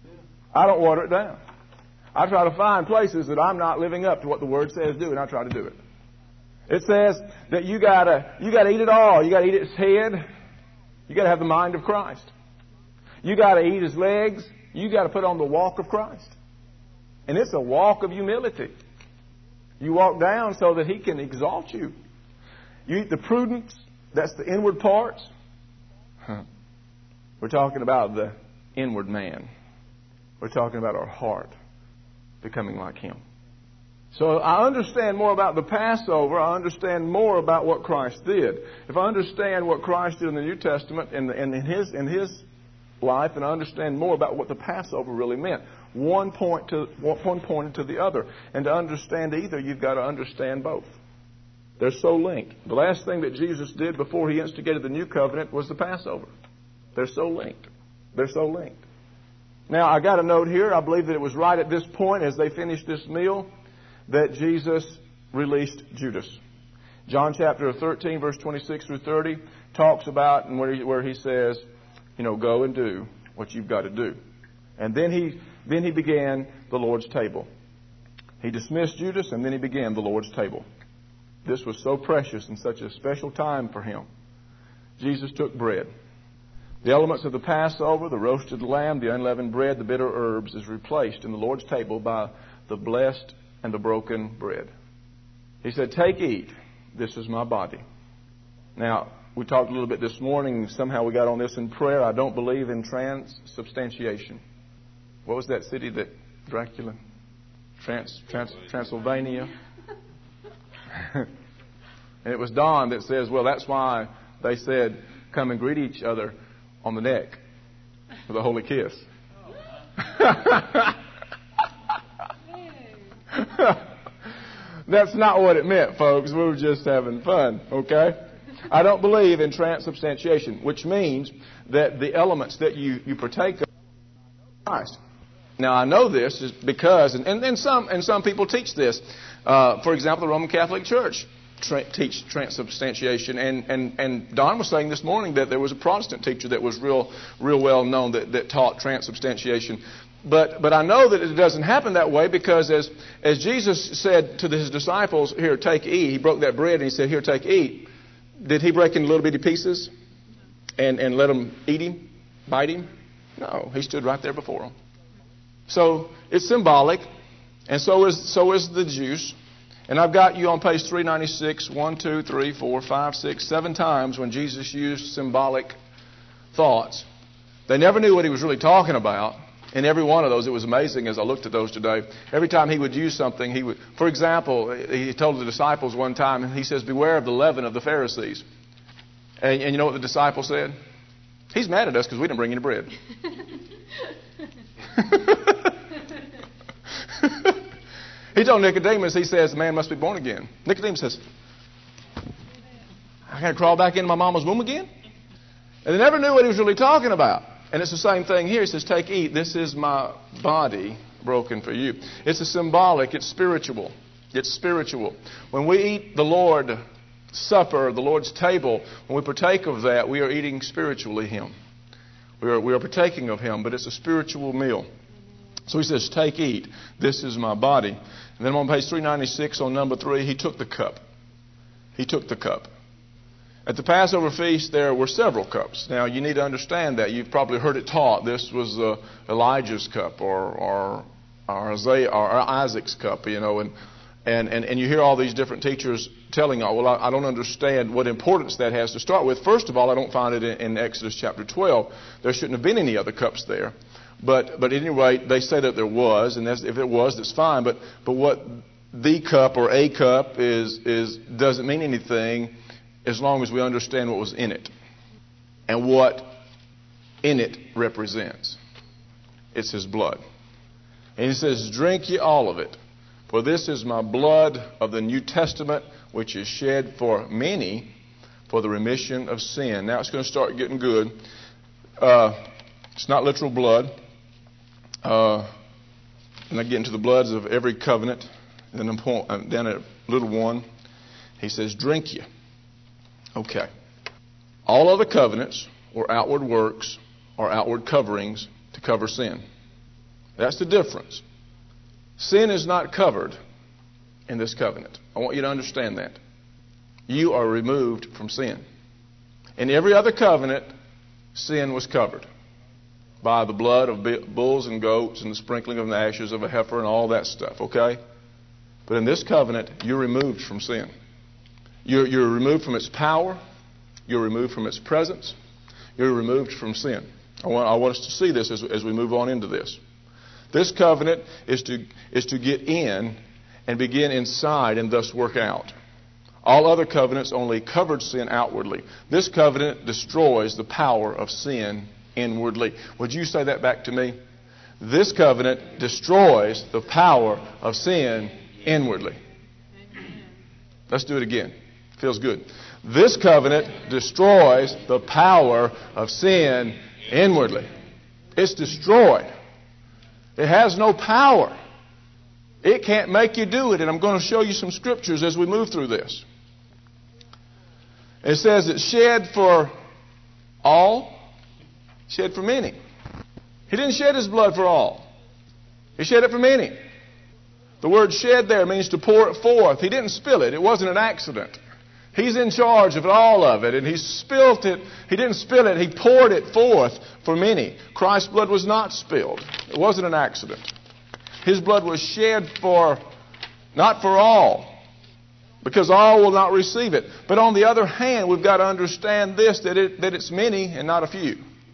I don't water it down. I try to find places that I'm not living up to what the Word says do, and I try to do it. It says that you gotta you gotta eat it all. You gotta eat its head. You gotta have the mind of Christ. You gotta eat His legs. You gotta put on the walk of Christ. And it's a walk of humility. You walk down so that He can exalt you. You eat the prudence. That's the inward parts. Huh. We're talking about the inward man. We're talking about our heart becoming like Him. So I understand more about the Passover. I understand more about what Christ did. If I understand what Christ did in the New Testament and in, in, his, in His life, and I understand more about what the Passover really meant, one point to one pointed to the other. And to understand either, you've got to understand both. They're so linked. The last thing that Jesus did before He instigated the New Covenant was the Passover. They're so linked. They're so linked. Now, I got a note here. I believe that it was right at this point, as they finished this meal, that Jesus released Judas. John chapter thirteen, verse twenty-six through thirty, talks about and where he, where he says, you know, go and do what you've got to do. And then he then he began the Lord's table. He dismissed Judas, and then he began the Lord's table. This was so precious and such a special time for Him. Jesus took bread. The elements of the Passover, the roasted lamb, the unleavened bread, the bitter herbs, is replaced in the Lord's table by the blessed and the broken bread. He said, take, eat. This is my body. Now, we talked a little bit this morning. Somehow we got on this in prayer. I don't believe in transubstantiation. What was that city that Dracula? Trans, Trans, Transylvania. And it was Don that says, well, that's why they said, come and greet each other on the neck with a holy kiss. That's not what it meant, folks. We were just having fun, okay? I don't believe in transubstantiation, which means that the elements that you, you partake of Christ. Now, I know this is because, and, and, and some and some people teach this. Uh, for example, the Roman Catholic Church tra- teach transubstantiation, and, and, and Don was saying this morning that there was a Protestant teacher that was real real well known that, that taught transubstantiation. But but I know that it doesn't happen that way, because as as Jesus said to His disciples, here, take, eat. He broke that bread and He said, here, take, eat. Did He break it into little bitty pieces and, and let them eat Him, bite Him? No, He stood right there before them. So it's symbolic, and so is so is the juice. And I've got you on page three ninety-six, one, two, three, four, five, six, seven times when Jesus used symbolic thoughts. They never knew what He was really talking about. In every one of those, it was amazing as I looked at those today. Every time He would use something, He would, for example, He told the disciples one time, and He says, beware of the leaven of the Pharisees. And, and you know what the disciples said? He's mad at us because we didn't bring any bread. He told Nicodemus, He says, the man must be born again. Nicodemus says, I got to crawl back into my mama's womb again? And they never knew what He was really talking about. And it's the same thing here. He says, take, eat. This is my body broken for you. It's a symbolic. It's spiritual. It's spiritual. When we eat the Lord's Supper, the Lord's table, when we partake of that, we are eating spiritually Him. We are, we are partaking of Him, but it's a spiritual meal. So He says, take, eat. This is my body. And then on page three ninety-six, on number three, He took the cup. He took the cup. At the Passover feast, there were several cups. Now, you need to understand that. You've probably heard it taught. This was uh, Elijah's cup, or or, or, Isaiah, or Isaac's cup, you know. And, and, and, and you hear all these different teachers telling, oh, well, I, I don't understand what importance that has to start with. First of all, I don't find it in, in Exodus chapter twelve. There shouldn't have been any other cups there. But but anyway, they say that there was, and that's, if it was, that's fine. But but what the cup or a cup is is doesn't mean anything as long as we understand what was in it and what in it represents. It's His blood. And He says, drink ye all of it, for this is my blood of the New Testament, which is shed for many for the remission of sin. Now it's going to start getting good. Uh, it's not literal blood. Uh, and I get into the bloods of every covenant. And then I'm point, I'm down at little one. He says, drink ye. Okay. All other covenants or outward works or outward coverings to cover sin. That's the difference. Sin is not covered in this covenant. I want you to understand that. You are removed from sin. In every other covenant, sin was covered by the blood of bulls and goats and the sprinkling of the ashes of a heifer and all that stuff, okay? But in this covenant, you're removed from sin. You're, you're removed from its power. You're removed from its presence. You're removed from sin. I want, I want us to see this as, as we move on into this. This covenant is to, is to get in and begin inside and thus work out. All other covenants only covered sin outwardly. This covenant destroys the power of sin inwardly. Would you say that back to me? This covenant destroys the power of sin inwardly. Let's do it again. Feels good. This covenant destroys the power of sin inwardly. It's destroyed. It has no power. It can't make you do it. And I'm going to show you some scriptures as we move through this. It says it's shed for all, shed for many. He didn't shed His blood for all. He shed it for many. The word shed there means to pour it forth. He didn't spill it. It wasn't an accident. He's in charge of all of it, and He spilt it. He didn't spill it. He poured it forth for many. Christ's blood was not spilled. It wasn't an accident. His blood was shed for, not for all, because all will not receive it. But on the other hand, we've got to understand this, that, it, that it's many and not a few.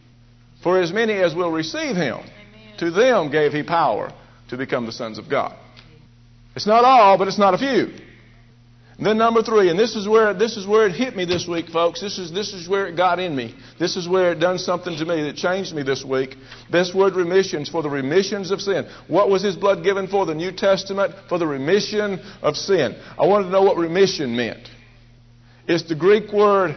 For as many as will receive Him, Amen. To them gave He power to become the sons of God. It's not all, but it's not a few. And then number three, and this is where this is where it hit me this week, folks. This is this is where it got in me. This is where it done something to me that changed me this week. This word remissions, for the remissions of sin. What was His blood given for? The New Testament, for the remission of sin. I wanted to know what remission meant. It's the Greek word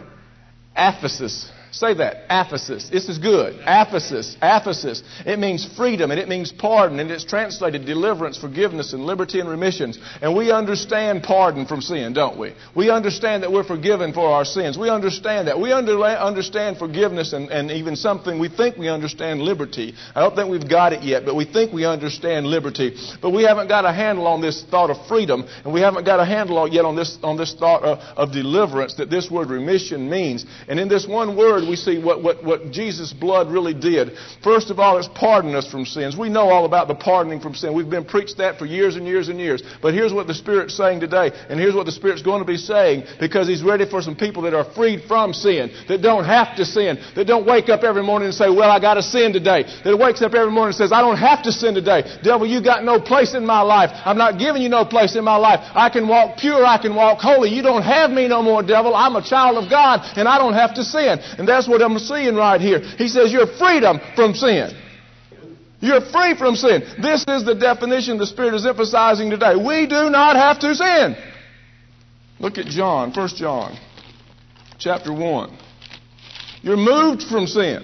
aphesis. Say that. Aphesis. This is good. Aphesis. Aphesis. It means freedom and it means pardon. And it's translated deliverance, forgiveness, and liberty and remissions. And we understand pardon from sin, don't we? We understand that we're forgiven for our sins. We understand that. We under, understand forgiveness and, and even something. We think we understand liberty. I don't think we've got it yet, but we think we understand liberty. But we haven't got a handle on this thought of freedom. And we haven't got a handle yet on this, on this thought of, of deliverance that this word remission means. And in this one word, we see what, what, what Jesus' blood really did. First of all, it's pardoned us from sins. We know all about the pardoning from sin. We've been preached that for years and years and years. But here's what the Spirit's saying today. And here's what the Spirit's going to be saying, because He's ready for some people that are freed from sin, that don't have to sin, that don't wake up every morning and say, well, I got to sin today. That wakes up every morning and says, I don't have to sin today. Devil, you got no place in my life. I'm not giving you no place in my life. I can walk pure. I can walk holy. You don't have me no more, devil. I'm a child of God, and I don't have to sin. And that's what I'm seeing right here. He says you're freedom from sin. You're free from sin. This is the definition the Spirit is emphasizing today. We do not have to sin. Look at John, First John, chapter one. You're moved from sin.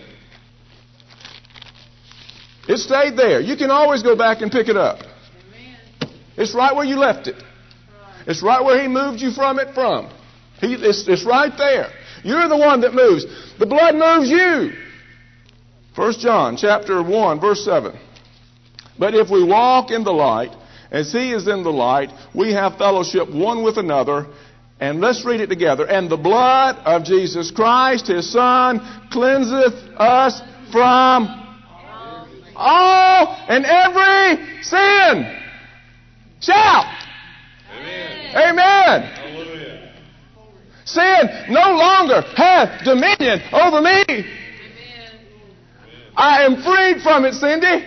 It stayed there. You can always go back and pick it up. It's right where you left it. It's right where He moved you from it from. He, it's, it's right there. You're the one that moves. The blood moves you. First John chapter one, verse seven. But if we walk in the light, as He is in the light, we have fellowship one with another. And let's read it together. And the blood of Jesus Christ, His Son, cleanseth us from all and every sin. Shout. Amen. Amen. Sin no longer hath dominion over me. Amen. I am freed from it, Cindy.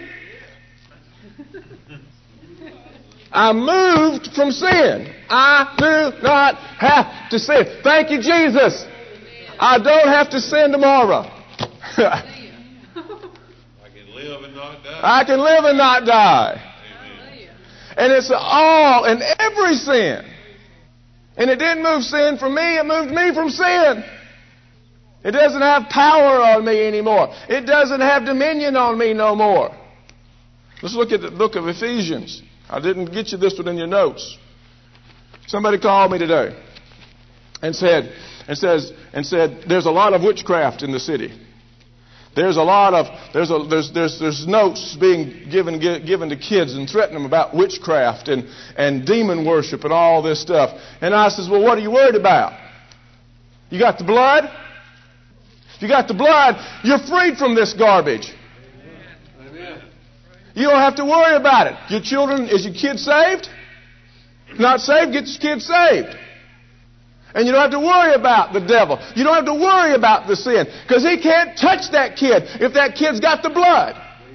I'm moved from sin. I do not have to sin. Thank you, Jesus. I don't have to sin tomorrow. I can live and not die. I can live and not die. Amen. And it's all and every sin. And it didn't move sin from me, it moved me from sin. It doesn't have power on me anymore. It doesn't have dominion on me no more. Let's look at the book of Ephesians. I didn't get you this one in your notes. Somebody called me today and said, and says, and said, there's a lot of witchcraft in the city. There's a lot of, there's a, there's, there's, there's notes being given, given to kids and threatening them about witchcraft and, and demon worship and all this stuff. And I says, well, what are you worried about? You got the blood? If you got the blood, you're freed from this garbage. Amen. You don't have to worry about it. Your children, is your kid saved? Not saved, get your kid saved. And you don't have to worry about the devil. You don't have to worry about the sin. Because he can't touch that kid if that kid's got the blood.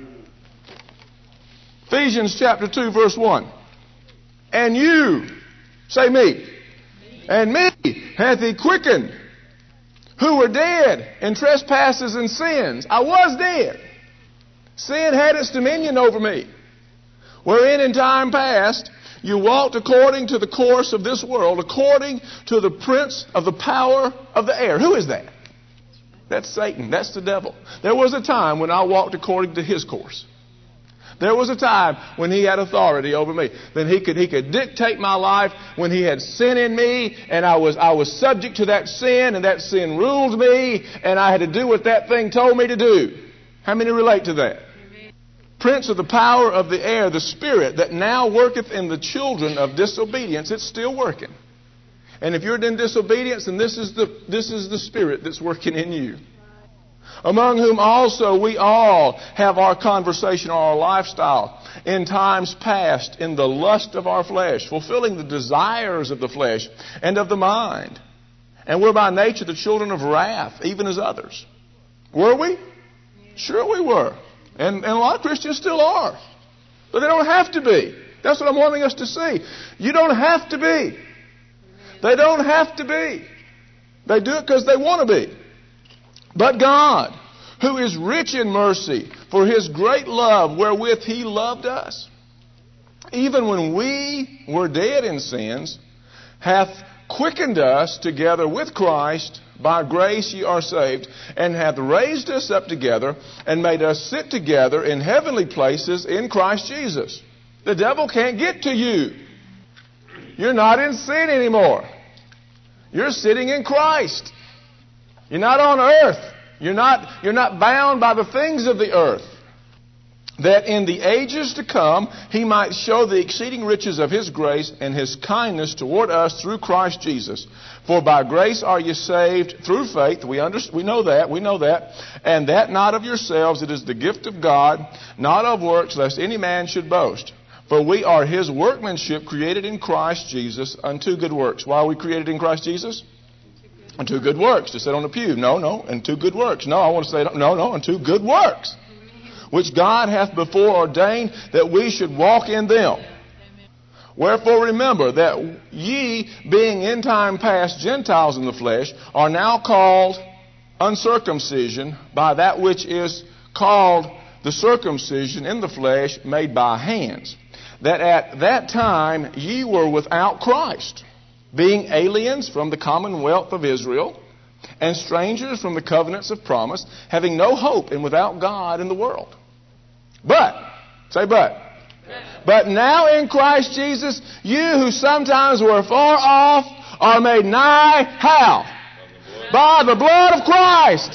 Ephesians chapter two verse one. And you, say me, and me hath he quickened, who were dead in trespasses and sins. I was dead. Sin had its dominion over me. Wherein in time past you walked according to the course of this world, according to the prince of the power of the air. Who is that? That's Satan. That's the devil. There was a time when I walked according to his course. There was a time when he had authority over me. Then he could, he could dictate my life when he had sin in me, and I was, I was subject to that sin, and that sin ruled me, and I had to do what that thing told me to do. How many relate to that? Prince of the power of the air, the spirit that now worketh in the children of disobedience. It's still working. And if you're in disobedience, then this is the, this is the spirit that's working in you. Among whom also we all have our conversation, our lifestyle, in times past, in the lust of our flesh, fulfilling the desires of the flesh and of the mind. And we're by nature the children of wrath, even as others. Were we? Sure we were. And, and a lot of Christians still are. But they don't have to be. That's what I'm wanting us to see. You don't have to be. They don't have to be. They do it because they want to be. But God, who is rich in mercy, for his great love wherewith he loved us, even when we were dead in sins, hath quickened us together with Christ. By grace ye are saved, and hath raised us up together, and made us sit together in heavenly places in Christ Jesus. The devil can't get to you. You're not in sin anymore. You're sitting in Christ. You're not on earth. You're not, you're not bound by the things of the earth. That in the ages to come he might show the exceeding riches of his grace and his kindness toward us through Christ Jesus. For by grace are you saved through faith. We under, we know that. We know that. And that not of yourselves. It is the gift of God, not of works, lest any man should boast. For we are his workmanship, created in Christ Jesus unto good works. Why are we created in Christ Jesus? Unto good works. To sit on the pew. No, no. Unto good works. No, I want to say, no, no. Unto good works, which God hath before ordained that we should walk in them. Wherefore remember that ye, being in time past Gentiles in the flesh, are now called uncircumcision by that which is called the circumcision in the flesh made by hands. That at that time ye were without Christ, being aliens from the commonwealth of Israel, and strangers from the covenants of promise, having no hope and without God in the world. But, say but. But now in Christ Jesus, you who sometimes were far off are made nigh, how? By the blood of Christ.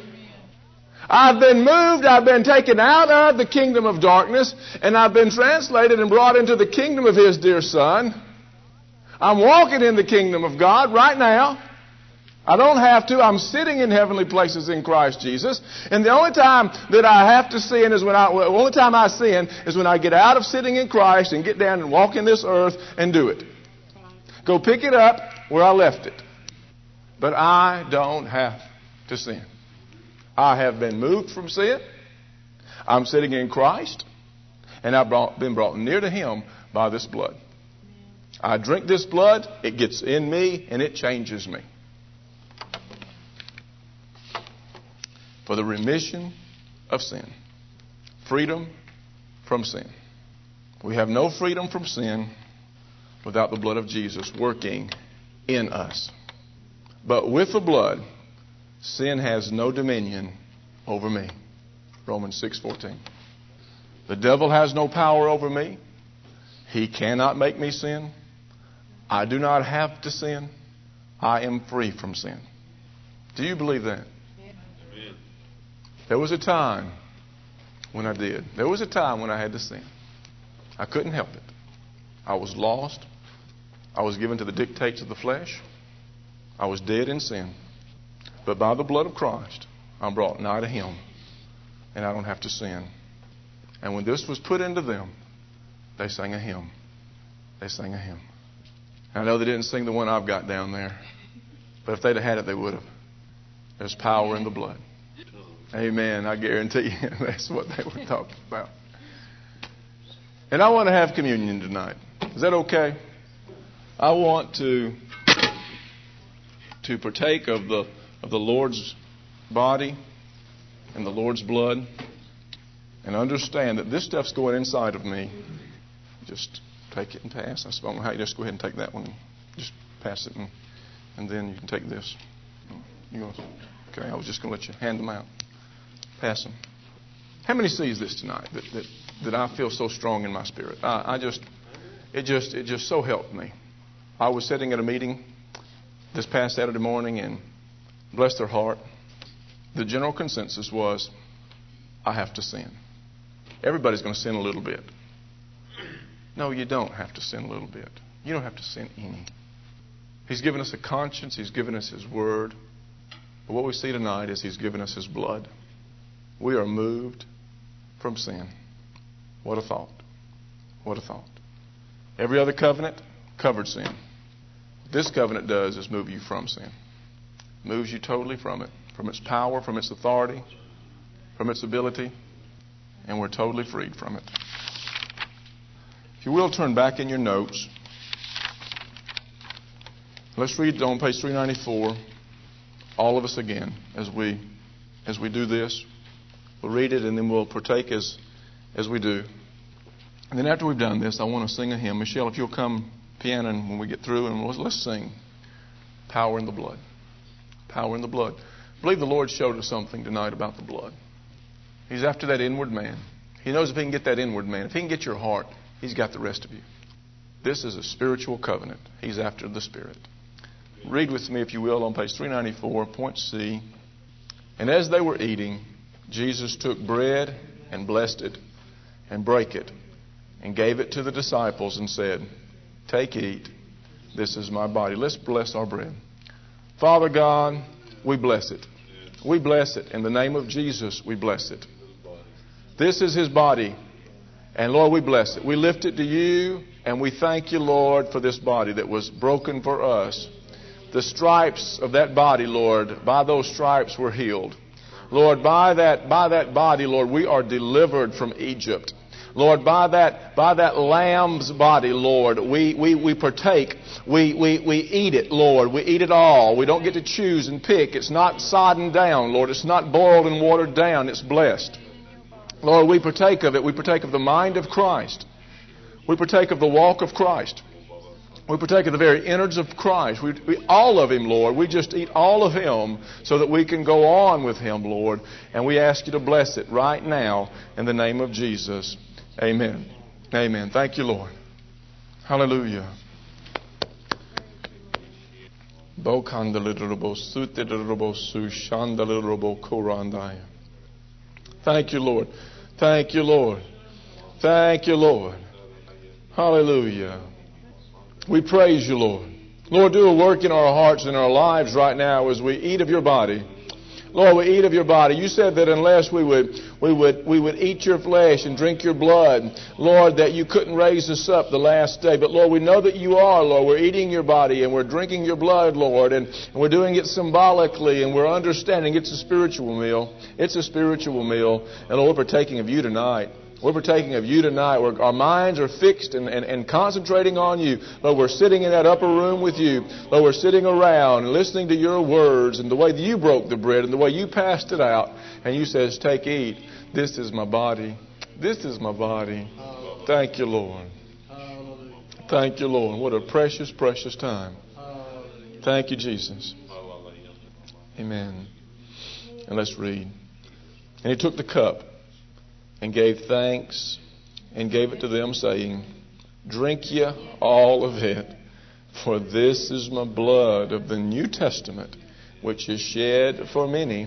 I've been moved, I've been taken out of the kingdom of darkness, and I've been translated and brought into the kingdom of his dear Son. I'm walking in the kingdom of God right now. I don't have to. I'm sitting in heavenly places in Christ Jesus. And the only time that I have to sin is when I, the only time I sin is when I get out of sitting in Christ and get down and walk in this earth and do it. Go pick it up where I left it. But I don't have to sin. I have been moved from sin. I'm sitting in Christ. And I've brought, been brought near to him by this blood. I drink this blood, it gets in me, and it changes me. For the remission of sin. Freedom from sin. We have no freedom from sin without the blood of Jesus working in us. But with the blood, sin has no dominion over me. Romans six fourteen. The devil has no power over me. He cannot make me sin. I do not have to sin. I am free from sin. Do you believe that? There was a time when I did. There was a time when I had to sin. I couldn't help it. I was lost. I was given to the dictates of the flesh. I was dead in sin. But by the blood of Christ, I'm brought nigh to Him. And I don't have to sin. And when this was put into them, they sang a hymn. They sang a hymn. And I know they didn't sing the one I've got down there. But if they'd have had it, they would have. There's power in the blood. Amen. I guarantee you that's what they were talking about. And I want to have communion tonight. Is that okay? I want to to partake of the of the Lord's body and the Lord's blood and understand that this stuff's going inside of me. Just take it and pass. I suppose I don't know how you just go ahead and take that one and just pass it and, and then you can take this. You go, okay, I was just going to let you hand them out. Pass them. How many sees this tonight that, that, that I feel so strong in my spirit? I, I just, it just, it just so helped me. I was sitting at a meeting this past Saturday morning and bless their heart. The general consensus was, I have to sin. Everybody's going to sin a little bit. No, you don't have to sin a little bit. You don't have to sin any. He's given us a conscience. He's given us His Word. But what we see tonight is He's given us His blood. We are moved from sin. What a thought. What a thought. Every other covenant covered sin. What this covenant does is move you from sin. Moves you totally from it. From its power, from its authority, from its ability. And we're totally freed from it. If you will, turn back in your notes. Let's read on page three ninety-four, all of us again, as we as we do this. We'll read it and then we'll partake as, as we do. And then after we've done this, I want to sing a hymn. Michelle, if you'll come piano when we get through, and let's, let's sing Power in the Blood. Power in the blood. I believe the Lord showed us something tonight about the blood. He's after that inward man. He knows if He can get that inward man, if He can get your heart, He's got the rest of you. This is a spiritual covenant. He's after the Spirit. Read with me, if you will, on page three ninety-four, point C. And as they were eating, Jesus took bread and blessed it and brake it and gave it to the disciples and said, take, eat. This is my body. Let's bless our bread. Father God, we bless it. We bless it. In the name of Jesus, we bless it. This is His body. And Lord, we bless it. We lift it to You, and we thank You, Lord, for this body that was broken for us. The stripes of that body, Lord, by those stripes we're healed. Lord, by that, by that body, Lord, we are delivered from Egypt. Lord, by that, by that lamb's body, Lord, we, we, we partake. We, we, we eat it, Lord. We eat it all. We don't get to choose and pick. It's not sodden down, Lord. It's not boiled and watered down. It's blessed. Lord, we partake of it. We partake of the mind of Christ. We partake of the walk of Christ. We partake of the very innards of Christ. We, we, all of Him, Lord. We just eat all of Him so that we can go on with Him, Lord. And we ask You to bless it right now in the name of Jesus. Amen. Amen. Thank You, Lord. Hallelujah. Thank You, Lord. Thank You, Lord. Thank You, Lord. Hallelujah. We praise You, Lord. Lord, do a work in our hearts and our lives right now as we eat of Your body. Lord, we eat of Your body. You said that unless we would, we would, we would eat Your flesh and drink Your blood, Lord, that You couldn't raise us up the last day. But Lord, we know that You are, Lord. We're eating Your body and we're drinking Your blood, Lord, and, and we're doing it symbolically and we're understanding it's a spiritual meal. It's a spiritual meal. And Lord, we're partaking of You tonight. We're partaking of You tonight. We're, our minds are fixed and, and, and concentrating on You. Lord, we're sitting in that upper room with You. Lord, we're sitting around and listening to Your words and the way that You broke the bread and the way You passed it out. And You says, take, eat. This is my body. This is my body. Thank You, Lord. Thank You, Lord. What a precious, precious time. Thank You, Jesus. Amen. And let's read. And He took the cup and gave thanks and gave it to them, saying, drink ye all of it, for this is my blood of the New Testament, which is shed for many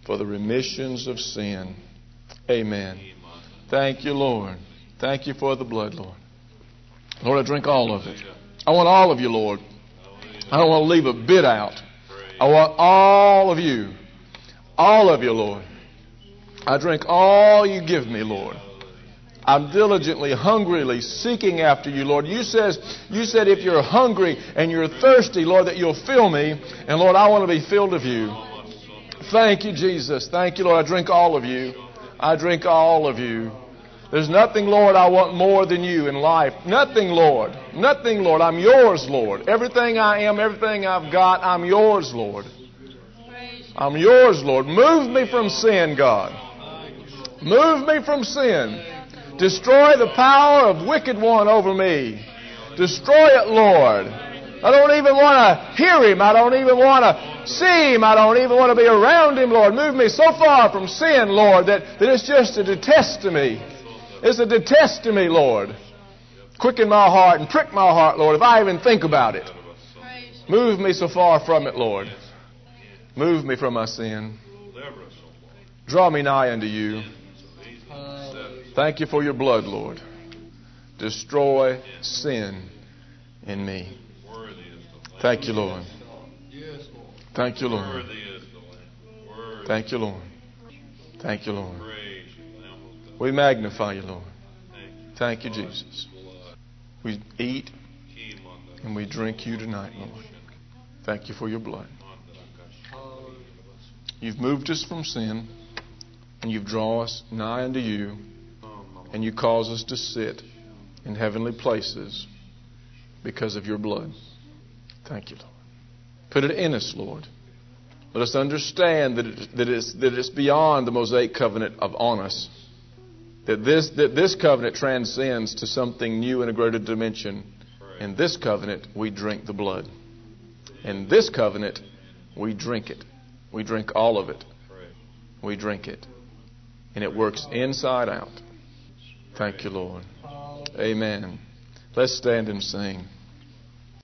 for the remissions of sin. Amen. Thank you, Lord. Thank you for the blood, Lord. Lord, I drink all of it. I want all of you, Lord. I don't want to leave a bit out. I want all of you. All of you, Lord. I drink all you give me, Lord. I'm diligently, hungrily seeking after you, Lord. You says, you said if you're hungry and you're thirsty, Lord, that you'll fill me. And Lord, I want to be filled of you. Thank you, Jesus. Thank you, Lord. I drink all of you. I drink all of you. There's nothing, Lord, I want more than you in life. Nothing, Lord. Nothing, Lord. I'm yours, Lord. Everything I am, everything I've got, I'm yours, Lord. I'm yours, Lord. Move me from sin, God. Move me from sin. Destroy the power of wicked one over me. Destroy it, Lord. I don't even want to hear him. I don't even want to see him. I don't even want to be around him, Lord. Move me so far from sin, Lord, that, that it's just a detest to me. It's a detest to me, Lord. Quicken my heart and prick my heart, Lord, if I even think about it. Move me so far from it, Lord. Move me from my sin. Draw me nigh unto you. Thank you for your blood, Lord. Destroy sin in me. Thank you, Lord. Thank you, Lord. Thank you, Lord. Thank you, Lord. We magnify you, Lord. Thank you, Jesus. We eat and we drink you tonight, Lord. Thank you for your blood. You've moved us from sin and you've drawn us nigh unto you, and you cause us to sit in heavenly places because of your blood. Thank you, Lord. Put it in us, Lord. Let us understand that, it, that, it's, that it's beyond the Mosaic covenant of on us. That this, that this covenant transcends to something new in a greater dimension. In this covenant, we drink the blood. In this covenant, we drink it. We drink all of it. We drink it. And it works inside out. Thank you, Lord. Amen. Let's stand and sing.